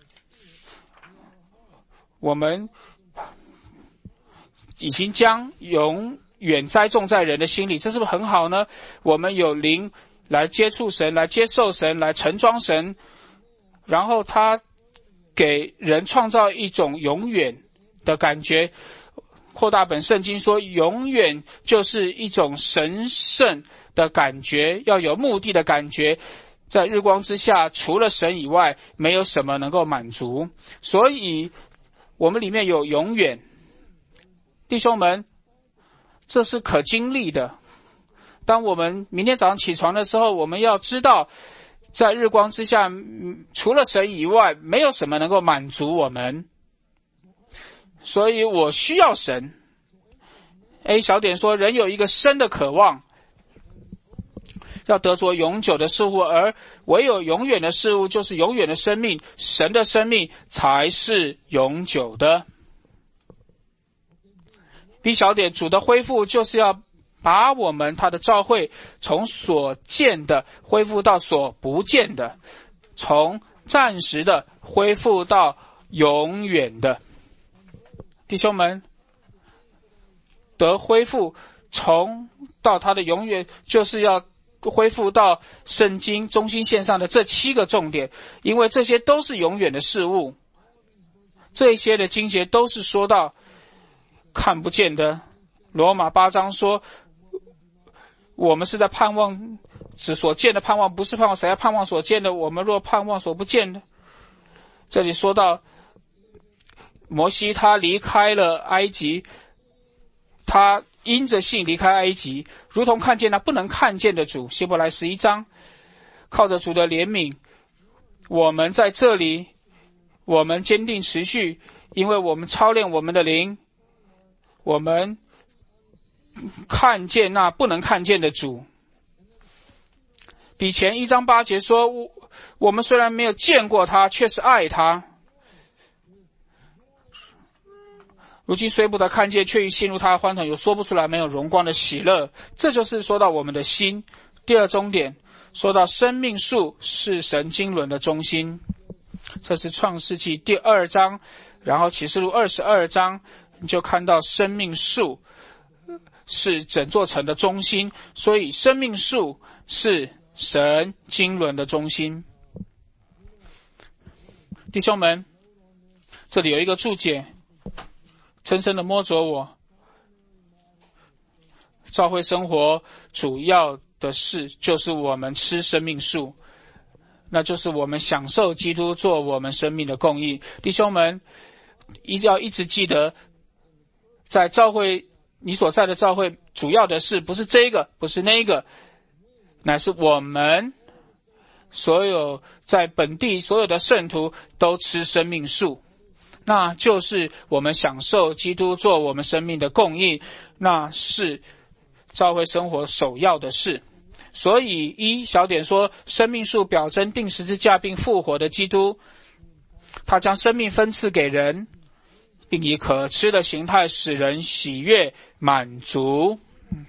我们已经将永远栽种在人的心里，这是不是很好呢？我们有灵来接触神，来接受神，来盛装神，然后他给人创造一种永远的感觉。扩大本圣经说，永远就是一种神圣的感觉，要有目的的感觉。在日光之下，除了神以外，没有什么能够满足。所以我们里面有永远，弟兄们，这是可经历的。当我们明天早上起床的时候，我们要知道，在日光之下，除了神以外，没有什么能够满足我们。所以我需要神。A 小点说，人有一个深的渴望，要得着永久的事物，而唯有永远的事物就是永远的生命，神的生命才是永久的。B 小点，主的恢复就是要把我们他的召会从所见的恢复到所不见的，从暂时的恢复到永远的。弟兄们，得恢复从到他的永远，就是要恢复到圣经中心线上的这七个重点，因为这些都是永远的事物，这些的经节都是说到看不见的。罗马八章说，我们是在盼望指所见的盼望，不是盼望谁，要盼望所见的。我们若盼望所不见的，这里说到摩西他离开了埃及，他因着信离开埃及，如同看见那不能看见的主。希伯来十一章，靠着主的怜悯，我们在这里，我们坚定持续，因为我们操练我们的灵，我们看见那不能看见的主。比前一章八节说，我们虽然没有见过他，却是爱他。如今虽不得看见，却已陷入他的欢腾，有说不出来没有荣光的喜乐。这就是说到我们的心。第二重点说到生命树是神经纶的中心，这是创世纪第二章，然后启示录二十二章，你就看到生命树是整座城的中心，所以生命树是神经纶的中心。弟兄们，这里有一个注解， 深深的摸着我。教会生活主要的事就是我们吃生命树，那就是我们享受基督做我们生命的供应。弟兄们，一定要一直记得，在教会，你所在的教会主要的事不是这个，不是那个，乃是我们所有在本地所有的圣徒都吃生命树，那就是我们享受基督做我们生命的供应，那是教会生活首要的事。所以一小点说，生命树表征钉十字架并复活的基督，他将生命分赐给人，并以可吃的形态使人喜悦满足。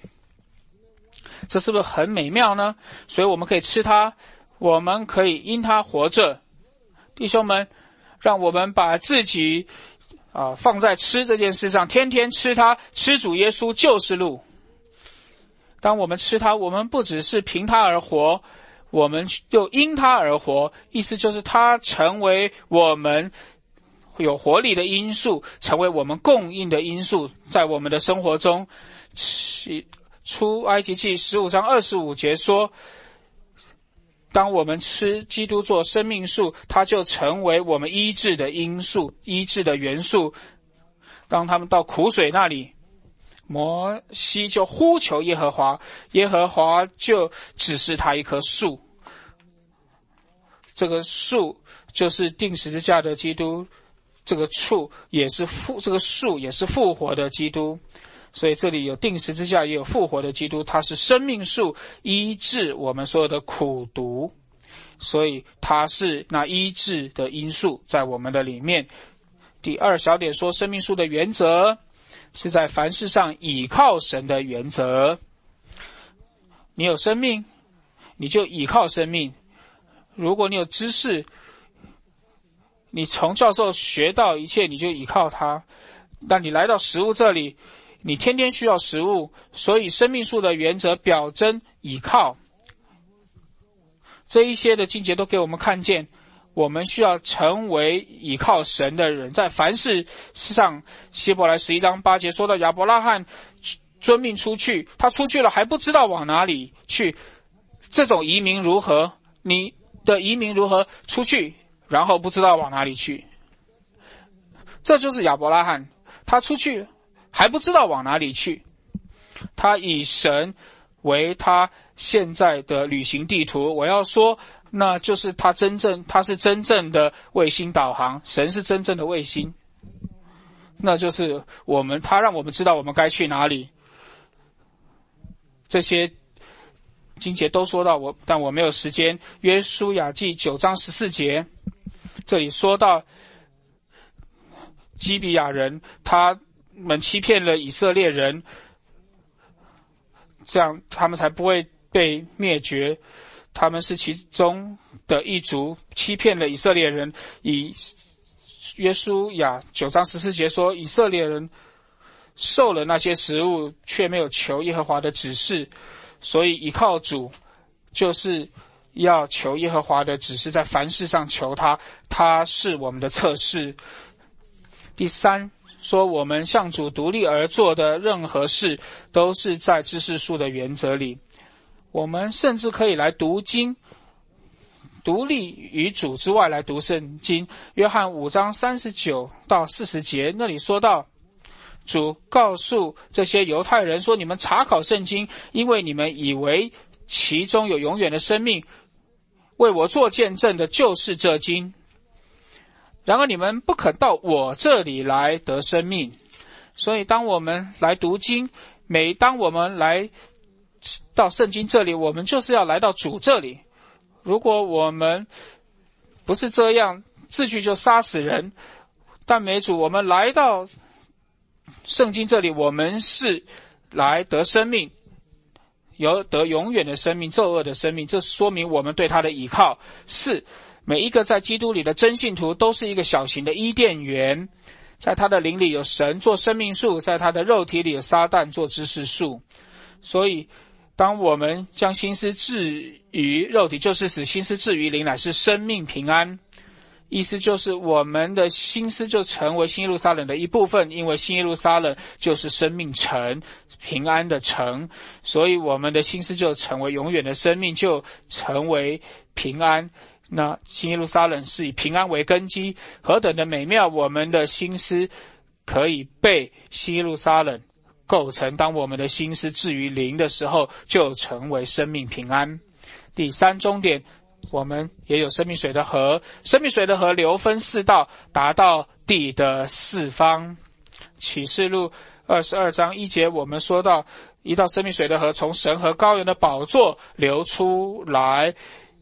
这是不是很美妙呢？所以我们可以吃它，我们可以因它活着。弟兄们，让我们把自己啊、呃、放在吃这件事上，天天吃它，吃主耶稣就是路。当我们吃它，我们不只是凭它而活，我们又因它而活，意思就是它成为我们有活力的因素，成为我们供应的因素，在我们的生活中。出埃及记十五章二十五节说，当我们吃基督做生命树，它就成为我们医治的因素，医治的元素。当他们到苦水那里，摩西就呼求耶和华，耶和华就指示他一棵树，这个树就是钉十字架的基督，这个树也是复这个树也是复活的基督。所以这里有钉十字架，也有复活的基督，它是生命树，医治我们所有的苦毒，所以它是那医治的因素在我们的里面。第二小点说，生命树的原则是在凡事上倚靠神的原则。你有生命，你就倚靠生命。如果你有知识，你从教授学到一切，你就倚靠它。但你来到食物这里，你天天需要食物，所以生命树的原则表征倚靠。这一些的经节都给我们看见，我们需要成为倚靠神的人。在凡事上，希伯来十一章八节说到亚伯拉罕遵命出去，他出去了还不知道往哪里去。这种移民如何？你的移民如何？出去然后不知道往哪里去，这就是亚伯拉罕，他出去还不知道往哪里去，他以神为他现在的旅行地图。我要说，那就是他真正他是真正的卫星导航，神是真正的卫星，那就是我们他让我们知道我们该去哪里。这些经节都说到我，但我没有时间。约书亚记九章十四节，这里说到基比亚人他们欺骗了以色列人，这样他们才不会被灭绝。他们是其中的一族，欺骗了以色列人。以约书亚九章十四节说，以色列人受了那些食物，却没有求耶和华的指示。所以倚靠主就是要求耶和华的指示，在凡事上求他，他是我们的测试。第三说，我们向主独立而做的任何事都是在知识树的原则里。我们甚至可以来读经，独立于主之外来读圣经。约翰五章三十九到四十节，那里说到，主告诉这些犹太人说，你们查考圣经，因为你们以为其中有永远的生命，为我做见证的就是这经。然而你们不肯到我这里来得生命。所以当我们来读经，每当我们来到圣经这里，我们就是要来到主这里。如果我们不是这样，字句就杀死人。但没主，我们来到圣经这里，我们是来得生命，有得永远的生命，咒恶的生命。这说明我们对他的倚靠。四，每一个在基督里的真信徒都是一个小型的伊甸园，在他的灵里有神做生命树，在他的肉体里有撒旦做知识树。所以当我们将心思置于肉体，就是死；心思置于灵，乃是生命平安。 意思就是我们的心思就成为新耶路撒冷的一部分，因为新耶路撒冷就是生命城，平安的城，所以我们的心思就成为永远的生命，就成为平安。那新耶路撒冷是以平安为根基，何等的美妙，我们的心思可以被新耶路撒冷构成，当我们的心思置于灵的时候，就成为生命平安。第三终点，我们也有生命水的河，生命水的河流分四道，达到地的四方。启示录二十二章一节，我们说到一道生命水的河从神和羔羊的宝座流出来，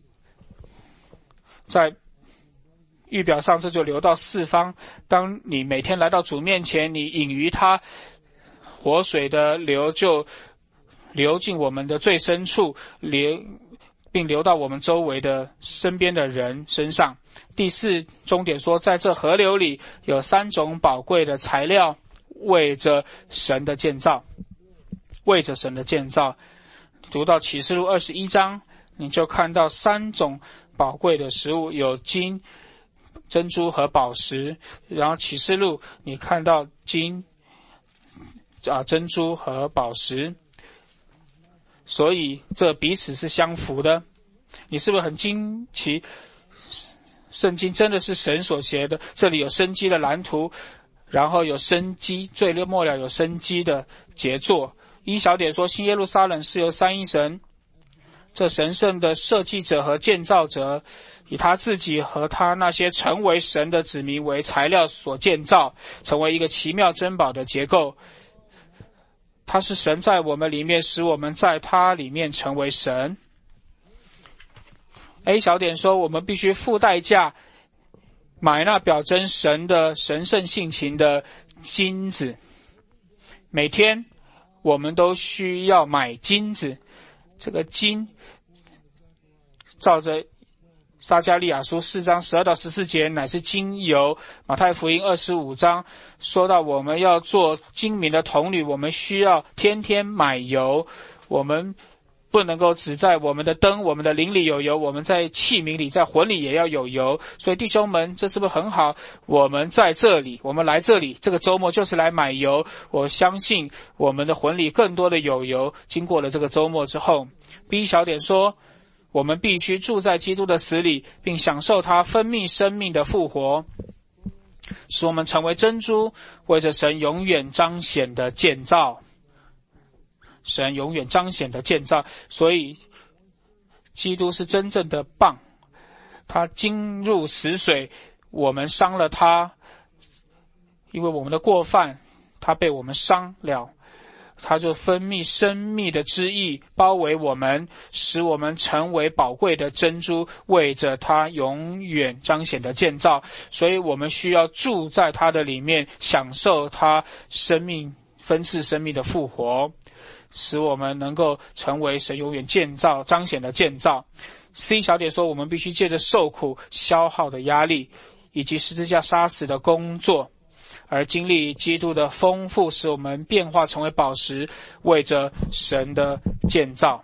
在预表上这就流到四方。当你每天来到主面前，你饮于它，活水的流就流进我们的最深处，流并流到我们周围的身边的人身上。第四终点说，在这河流里有三种宝贵的材料，为着神的建造，为着神的建造。读到启示录二十一章，你就看到三种宝贵的食物，有金、珍珠和宝石。然后启示录你看到金啊、珍珠和宝石，所以这彼此是相符的。你是不是很惊奇？圣经真的是神所写的，这里有生机的蓝图，然后有生机，最末了有生机的杰作。一小点说，新耶路撒冷是由三一神，这神圣的设计者和建造者，以他自己和他那些成为神的子民为材料所建造，成为一个奇妙珍宝的结构。他是神在我们里面，使我们在他里面成为神。A 小点说，我们必须付代价买那表征神的神圣性情的金子。每天我们都需要买金子，这个金照着撒迦利亚书四章十二到十四节乃是精油。马太福音二十五章说到我们要做精明的童女，我们需要天天买油，我们不能够只在我们的灯、我们的灵里有油，我们在器皿里、在魂里也要有油。所以弟兄们，这是不是很好？我们在这里，我们来这里，这个周末就是来买油。我相信我们的魂里更多的有油，经过了这个周末之后。B 小点说，我们必须住在基督的死里，并享受他分泌生命的复活，使我们成为珍珠，为着神永远彰显的建造。神永远彰显的建造，所以基督是真正的棒，他进入死水，我们伤了他，因为我们的过犯，他被我们伤了，他就分泌生命的汁液包围我们，使我们成为宝贵的珍珠，为着他永远彰显的建造。所以我们需要住在他的里面，享受他生命分赐生命的复活，使我们能够成为神永远建造彰显的建造。 C 小点说，我们必须借着受苦消耗的压力以及十字架杀死的工作，而经历基督的丰富，使我们变化成为宝石，为着神的建造。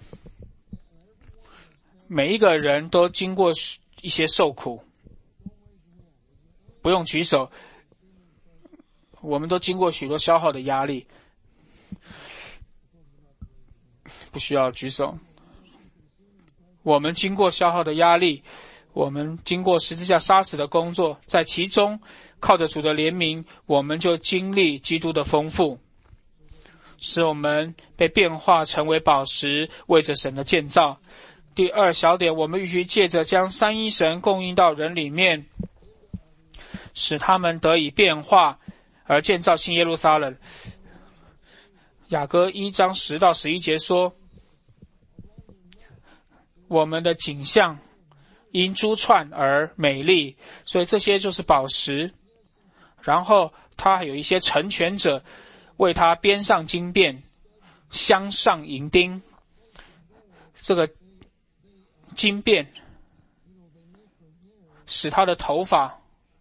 每一个人都经过一些受苦，不用举手，我们都经过许多消耗的压力，不需要举手。我们经过消耗的压力，我们经过十字架杀死的工作，在其中靠着主的怜悯，我们就经历基督的丰富，使我们被变化成为宝石，为着神的建造。第二小点，我们必须借着将三一神供应到人里面，使他们得以变化，而建造新耶路撒冷。雅歌一章十到十一节说，我们的景象因珠串而美丽，所以这些就是宝石。然后他还有一些成全者为他编上金辫，镶上银钉。这个金辫使他的头发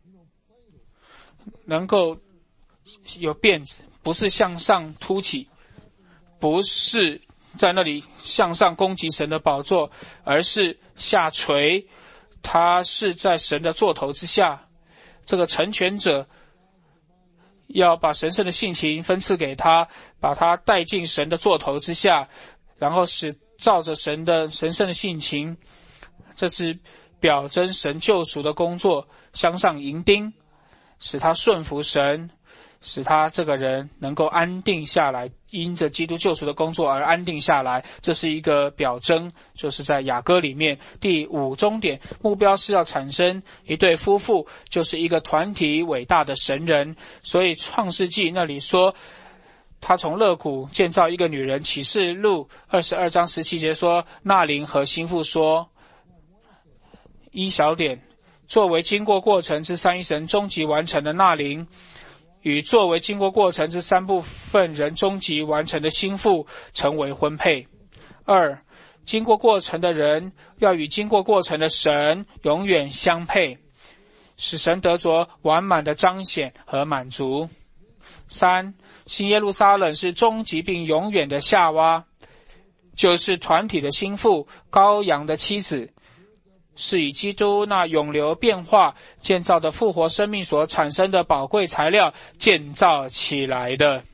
能够有辫子，不是向上凸起，不是在那里向上攻击神的宝座，而是下垂他是在神的座头之下，这个成全者要把神圣的性情分赐给他，把他带进神的座头之下，然后使照着神的神圣的性情，这是表征神救赎的工作，镶上银钉，使他顺服神，使他这个人能够安定下来，因着基督救赎的工作而安定下来，这是一个表征，就是在雅歌里面。第五终点目标是要产生一对夫妇，就是一个团体伟大的神人。所以创世纪那里说他从肋骨建造一个女人，启示录二十二章十七节说那灵和心腹说，一小点作为经过过程之三一神终极完成的那灵，与作为经过过程之三部分人终极完成的心腹成为婚配。二，经过过程的人要与经过过程的神永远相配，使神得着完满的彰显和满足。三，新耶路撒冷是终极并永远的夏娃，就是团体的心腹，羔羊的妻子，是以基督那永流变化建造的复活生命所产生的宝贵材料建造起来的。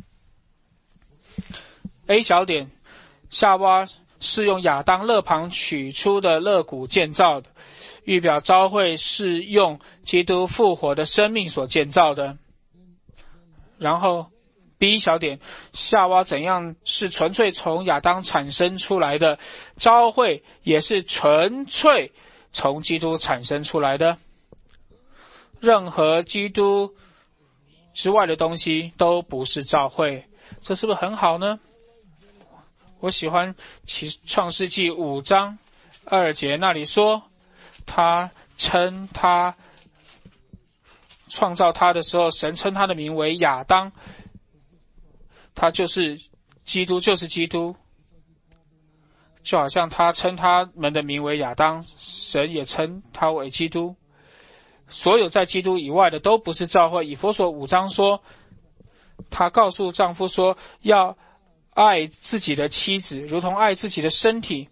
A 小点，夏娃是用亚当肋旁取出的肋骨建造的，预表召会是用基督复活的生命所建造的。然后 B 小点，夏娃怎样是纯粹从亚当产生出来的，召会也是纯粹从基督产生出来的。任何基督之外的东西都不是召会，这是不是很好呢？我喜欢创世纪五章二节那里说，他称他创造他的时候，神称他的名为亚当，他就是基督，就是基督，就好像他称他们的名为亚当，神也称他为基督。所有在基督以外的都不是召会。以弗所五章说，他告诉丈夫说，要爱自己的妻子如同爱自己的身体，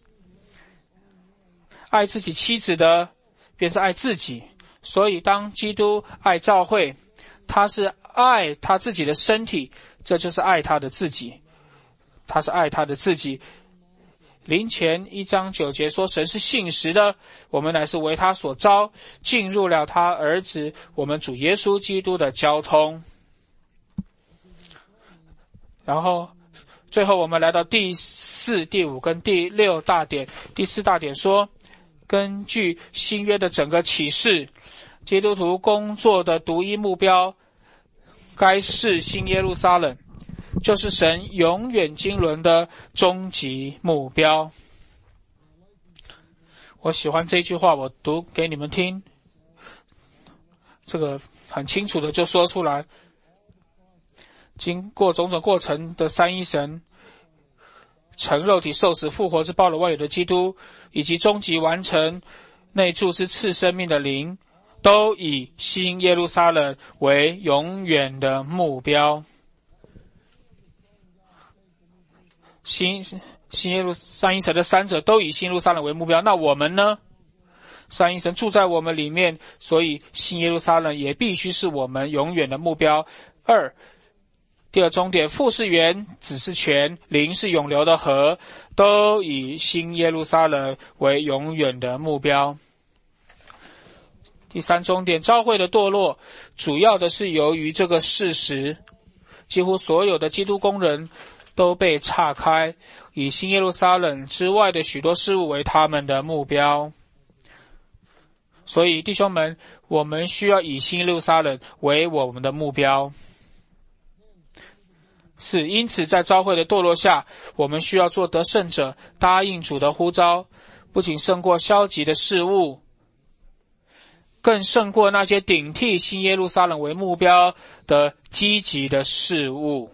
爱自己妻子的便是爱自己。所以当基督爱召会，他是爱他自己的身体，这就是爱他的自己，他是爱他的自己。林前一章九节说，神是信实的，我们乃是为他所招，进入了他儿子我们主耶稣基督的交通。然后最后我们来到第四、第五跟第六大点。第四大点说，根据新约的整个启示，基督徒工作的独一目标该是新耶路撒冷，就是神永远经纶的终极目标。我喜欢这句话，我读给你们听，这个很清楚的就说出来。经过种种过程的三一神，成肉体受死复活之包罗万有的基督，以及终极完成内住之赐生命的灵，都以新耶路撒冷为永远的目标。新新耶路三一神的三者都以新耶路撒冷为目标，那我们呢？三一神住在我们里面，所以新耶路撒冷也必须是我们永远的目标。二，第二终点，父是源，子是泉，灵是永流的河，都以新耶路撒冷为永远的目标。第三终点，召会的堕落主要的是由于这个事实，几乎所有的基督工人都被岔开，以新耶路撒冷之外的许多事物为他们的目标。所以弟兄们，我们需要以新耶路撒冷为我们的目标。是，因此在召会的堕落下，我们需要做得胜者，答应主的呼召，不仅胜过消极的事物，更胜过那些顶替新耶路撒冷为目标的积极的事物。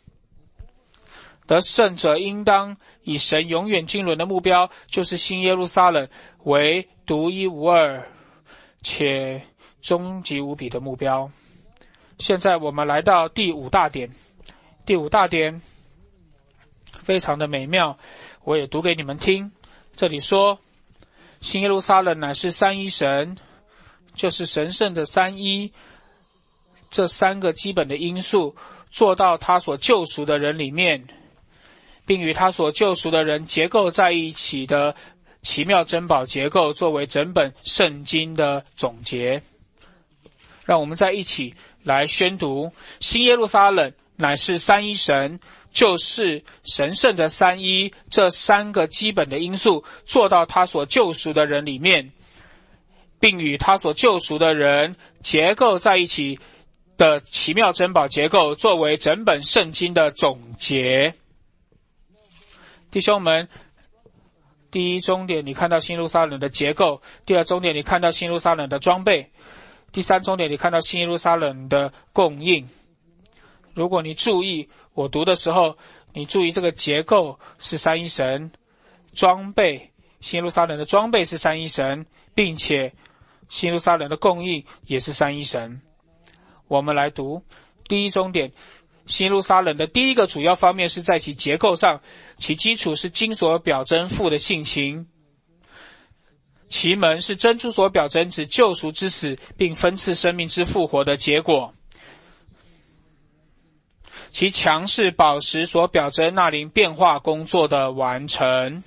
得胜者应当以神永远经纶的目标，就是新耶路撒冷，为独一无二且终极无比的目标。现在我们来到第五大点。第五大点非常的美妙，我也读给你们听。这里说， 新耶路撒冷乃是三一神，就是神圣的三一，这三个基本的因素做到他所救赎的人里面，并与他所救赎的人结构在一起的奇妙珍宝结构，作为整本圣经的总结。让我们再一起来宣读：新耶路撒冷乃是三一神，就是神圣的三一，这三个基本的因素做到他所救赎的人里面，并与他所救赎的人结构在一起的奇妙珍宝结构，作为整本圣经的总结。弟兄们，第一终点你看到新耶路撒冷的结构，第二终点你看到新耶路撒冷的装备，第三终点你看到新耶路撒冷的供应。如果你注意我读的时候，你注意这个结构是三一神，装备新耶路撒冷的装备是三一神，并且新耶路撒冷的供应也是三一神。我们来读第一终点，新耶路撒冷的第一个主要方面是在其结构上，其基础是金所表征父的性情，其门是珍珠所表征指救赎之死并分赐生命之复活的结果，其墙是宝石所表征那灵变化工作的完成。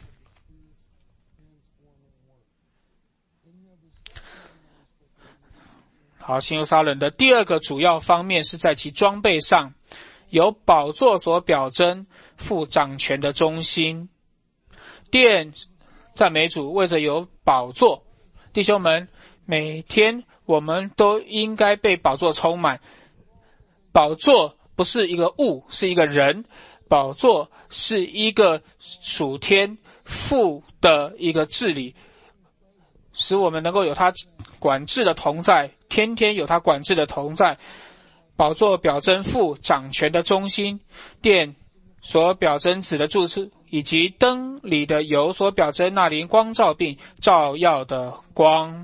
好，新耶路撒冷的第二个主要方面是在其装备上，由宝座所表征父掌权的中心。殿赞美主，为着有宝座，弟兄们，每天我们都应该被宝座充满。宝座不是一个物，是一个人，宝座是一个属天父的一个治理，使我们能够有他管制的同在，天天有他管制的同在。宝座表征父掌权的中心，殿所表征子的住处，以及灯里的油所表征那灵光照并照耀的光。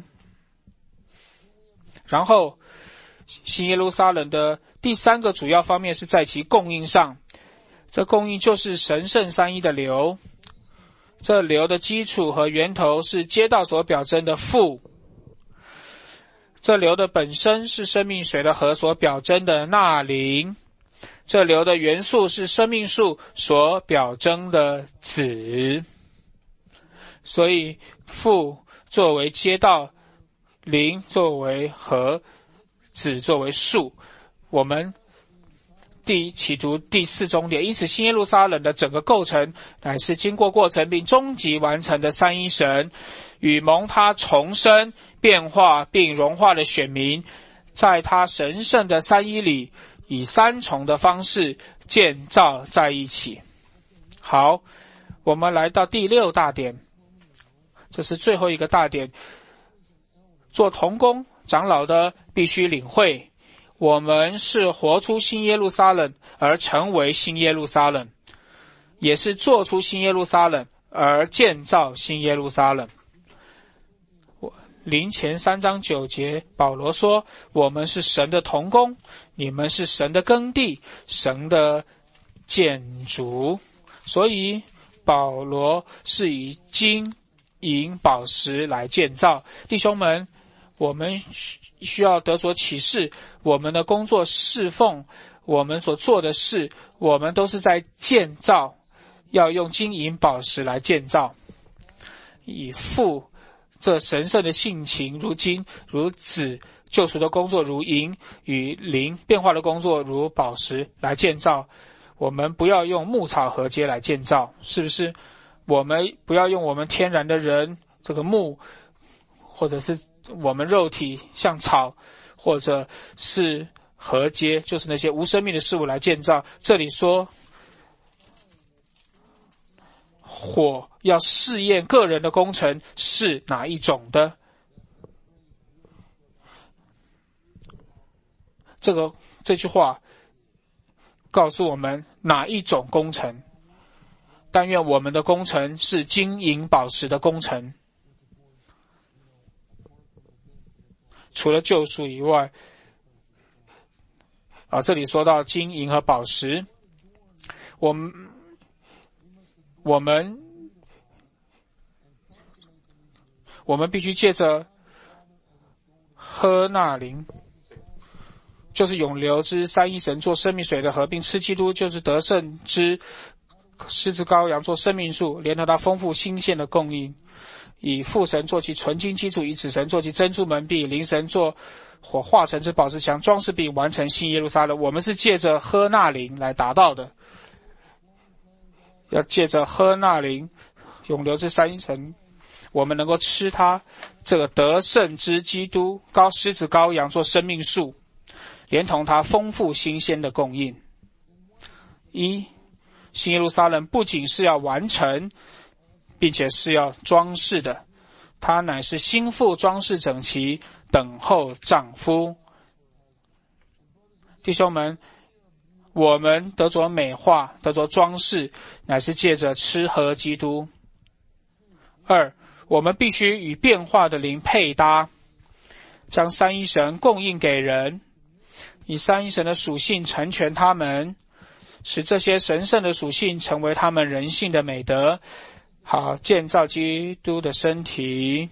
然后新耶路撒冷的第三个主要方面是在其供应上，这供应就是神圣三一的流，这流的基础和源头是街道所表征的父，这流的本身是生命水的河所表征的那灵，这流的元素是生命树所表征的子。所以父作为街道，灵作为河，子作为树。我们第起读第四终点，因此新耶路撒冷的整个构成乃是经过过程并终极完成的三一神与蒙他重生变化并融化的选民，在他神圣的三一里以三重的方式建造在一起。好，我们来到第六大点，这是最后一个大点。做同工长老的必须领会，我们是活出新耶路撒冷而成为新耶路撒冷，也是做出新耶路撒冷而建造新耶路撒冷。林前三章九节，保罗说，我们是神的同工，你们是神的耕地，神的建筑。所以保罗是以金银宝石来建造。弟兄们，我们需要得着启示，我们的工作侍奉，我们所做的事，我们都是在建造，要用金银宝石来建造，以父这神圣的性情如金如子，救赎的工作如银，与灵变化的工作如宝石来建造。我们不要用木草禾秸来建造，是不是？我们不要用我们天然的人，这个木，或者是我们肉体像草，或者是禾秸，就是那些无生命的事物来建造。这里说火要试验个人的工程是哪一种的，这个这句话告诉我们哪一种工程。但愿我们的工程是金银宝石的工程，除了救赎以外，啊，这里说到金银和宝石，我们我们我们必须借着喝那灵，就是永流之三一神做生命水的合并，吃基督就是得胜之狮子羔羊做生命树，联合它丰富新鲜的供应，以父神做其纯金基础，以子神做其珍珠门壁，灵神做火化成之宝石墙，装饰并完成新耶路撒冷。我们是借着喝那灵来达到的，要借着喝那灵永流之三一神，我们能够吃它这个得胜之基督高狮子羔羊做生命树，连同它丰富新鲜的供应。一，新耶路撒冷不仅是要完成，并且是要装饰的，它乃是新妇装饰整齐，等候丈夫。弟兄们，我们得着美化，得着装饰，乃是借着吃喝基督。二，我们必须与变化的灵配搭，将三一神供应给人，以三一神的属性成全他们，使这些神圣的属性成为他们人性的美德，好建造基督的身体。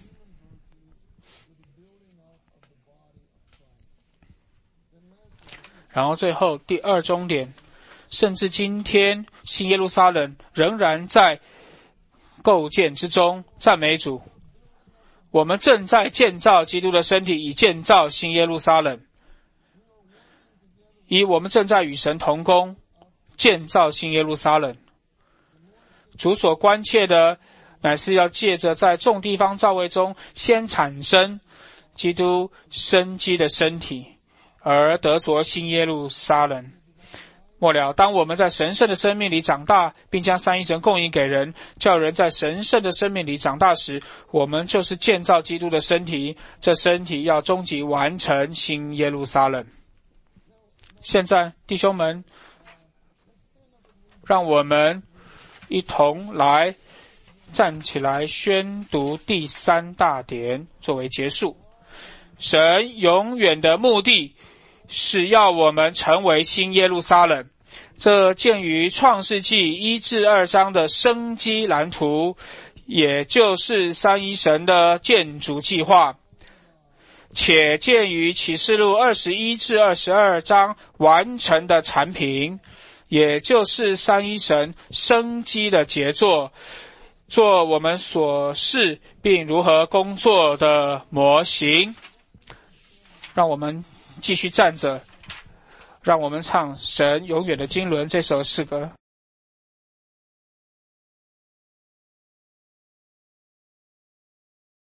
然后最后第二终点，甚至今天新耶路撒冷仍然在构建之中，赞美主，我们正在建造基督的身体，以建造新耶路撒冷，以我们正在与神同工，建造新耶路撒冷。主所关切的乃是要借着在众地方教会中先产生基督生机的身体，而得着新耶路撒冷。末了，当我们在神圣的生命里长大，并将三一神供应给人，叫人在神圣的生命里长大时，我们就是建造基督的身体，这身体要终极完成新耶路撒冷。现在弟兄们，让我们一同来站起来宣读第三大点作为结束。神永远的目的是要我们成为新耶路撒冷，这见于创世纪一至二章的生机蓝图，也就是三一神的建筑计划，且见于启示录二十一至二十二章完成的产品，也就是三一神生机的杰作，做我们所示并如何工作的模型。让我们继续站着，让我们唱《神永远的经纶》这首诗歌。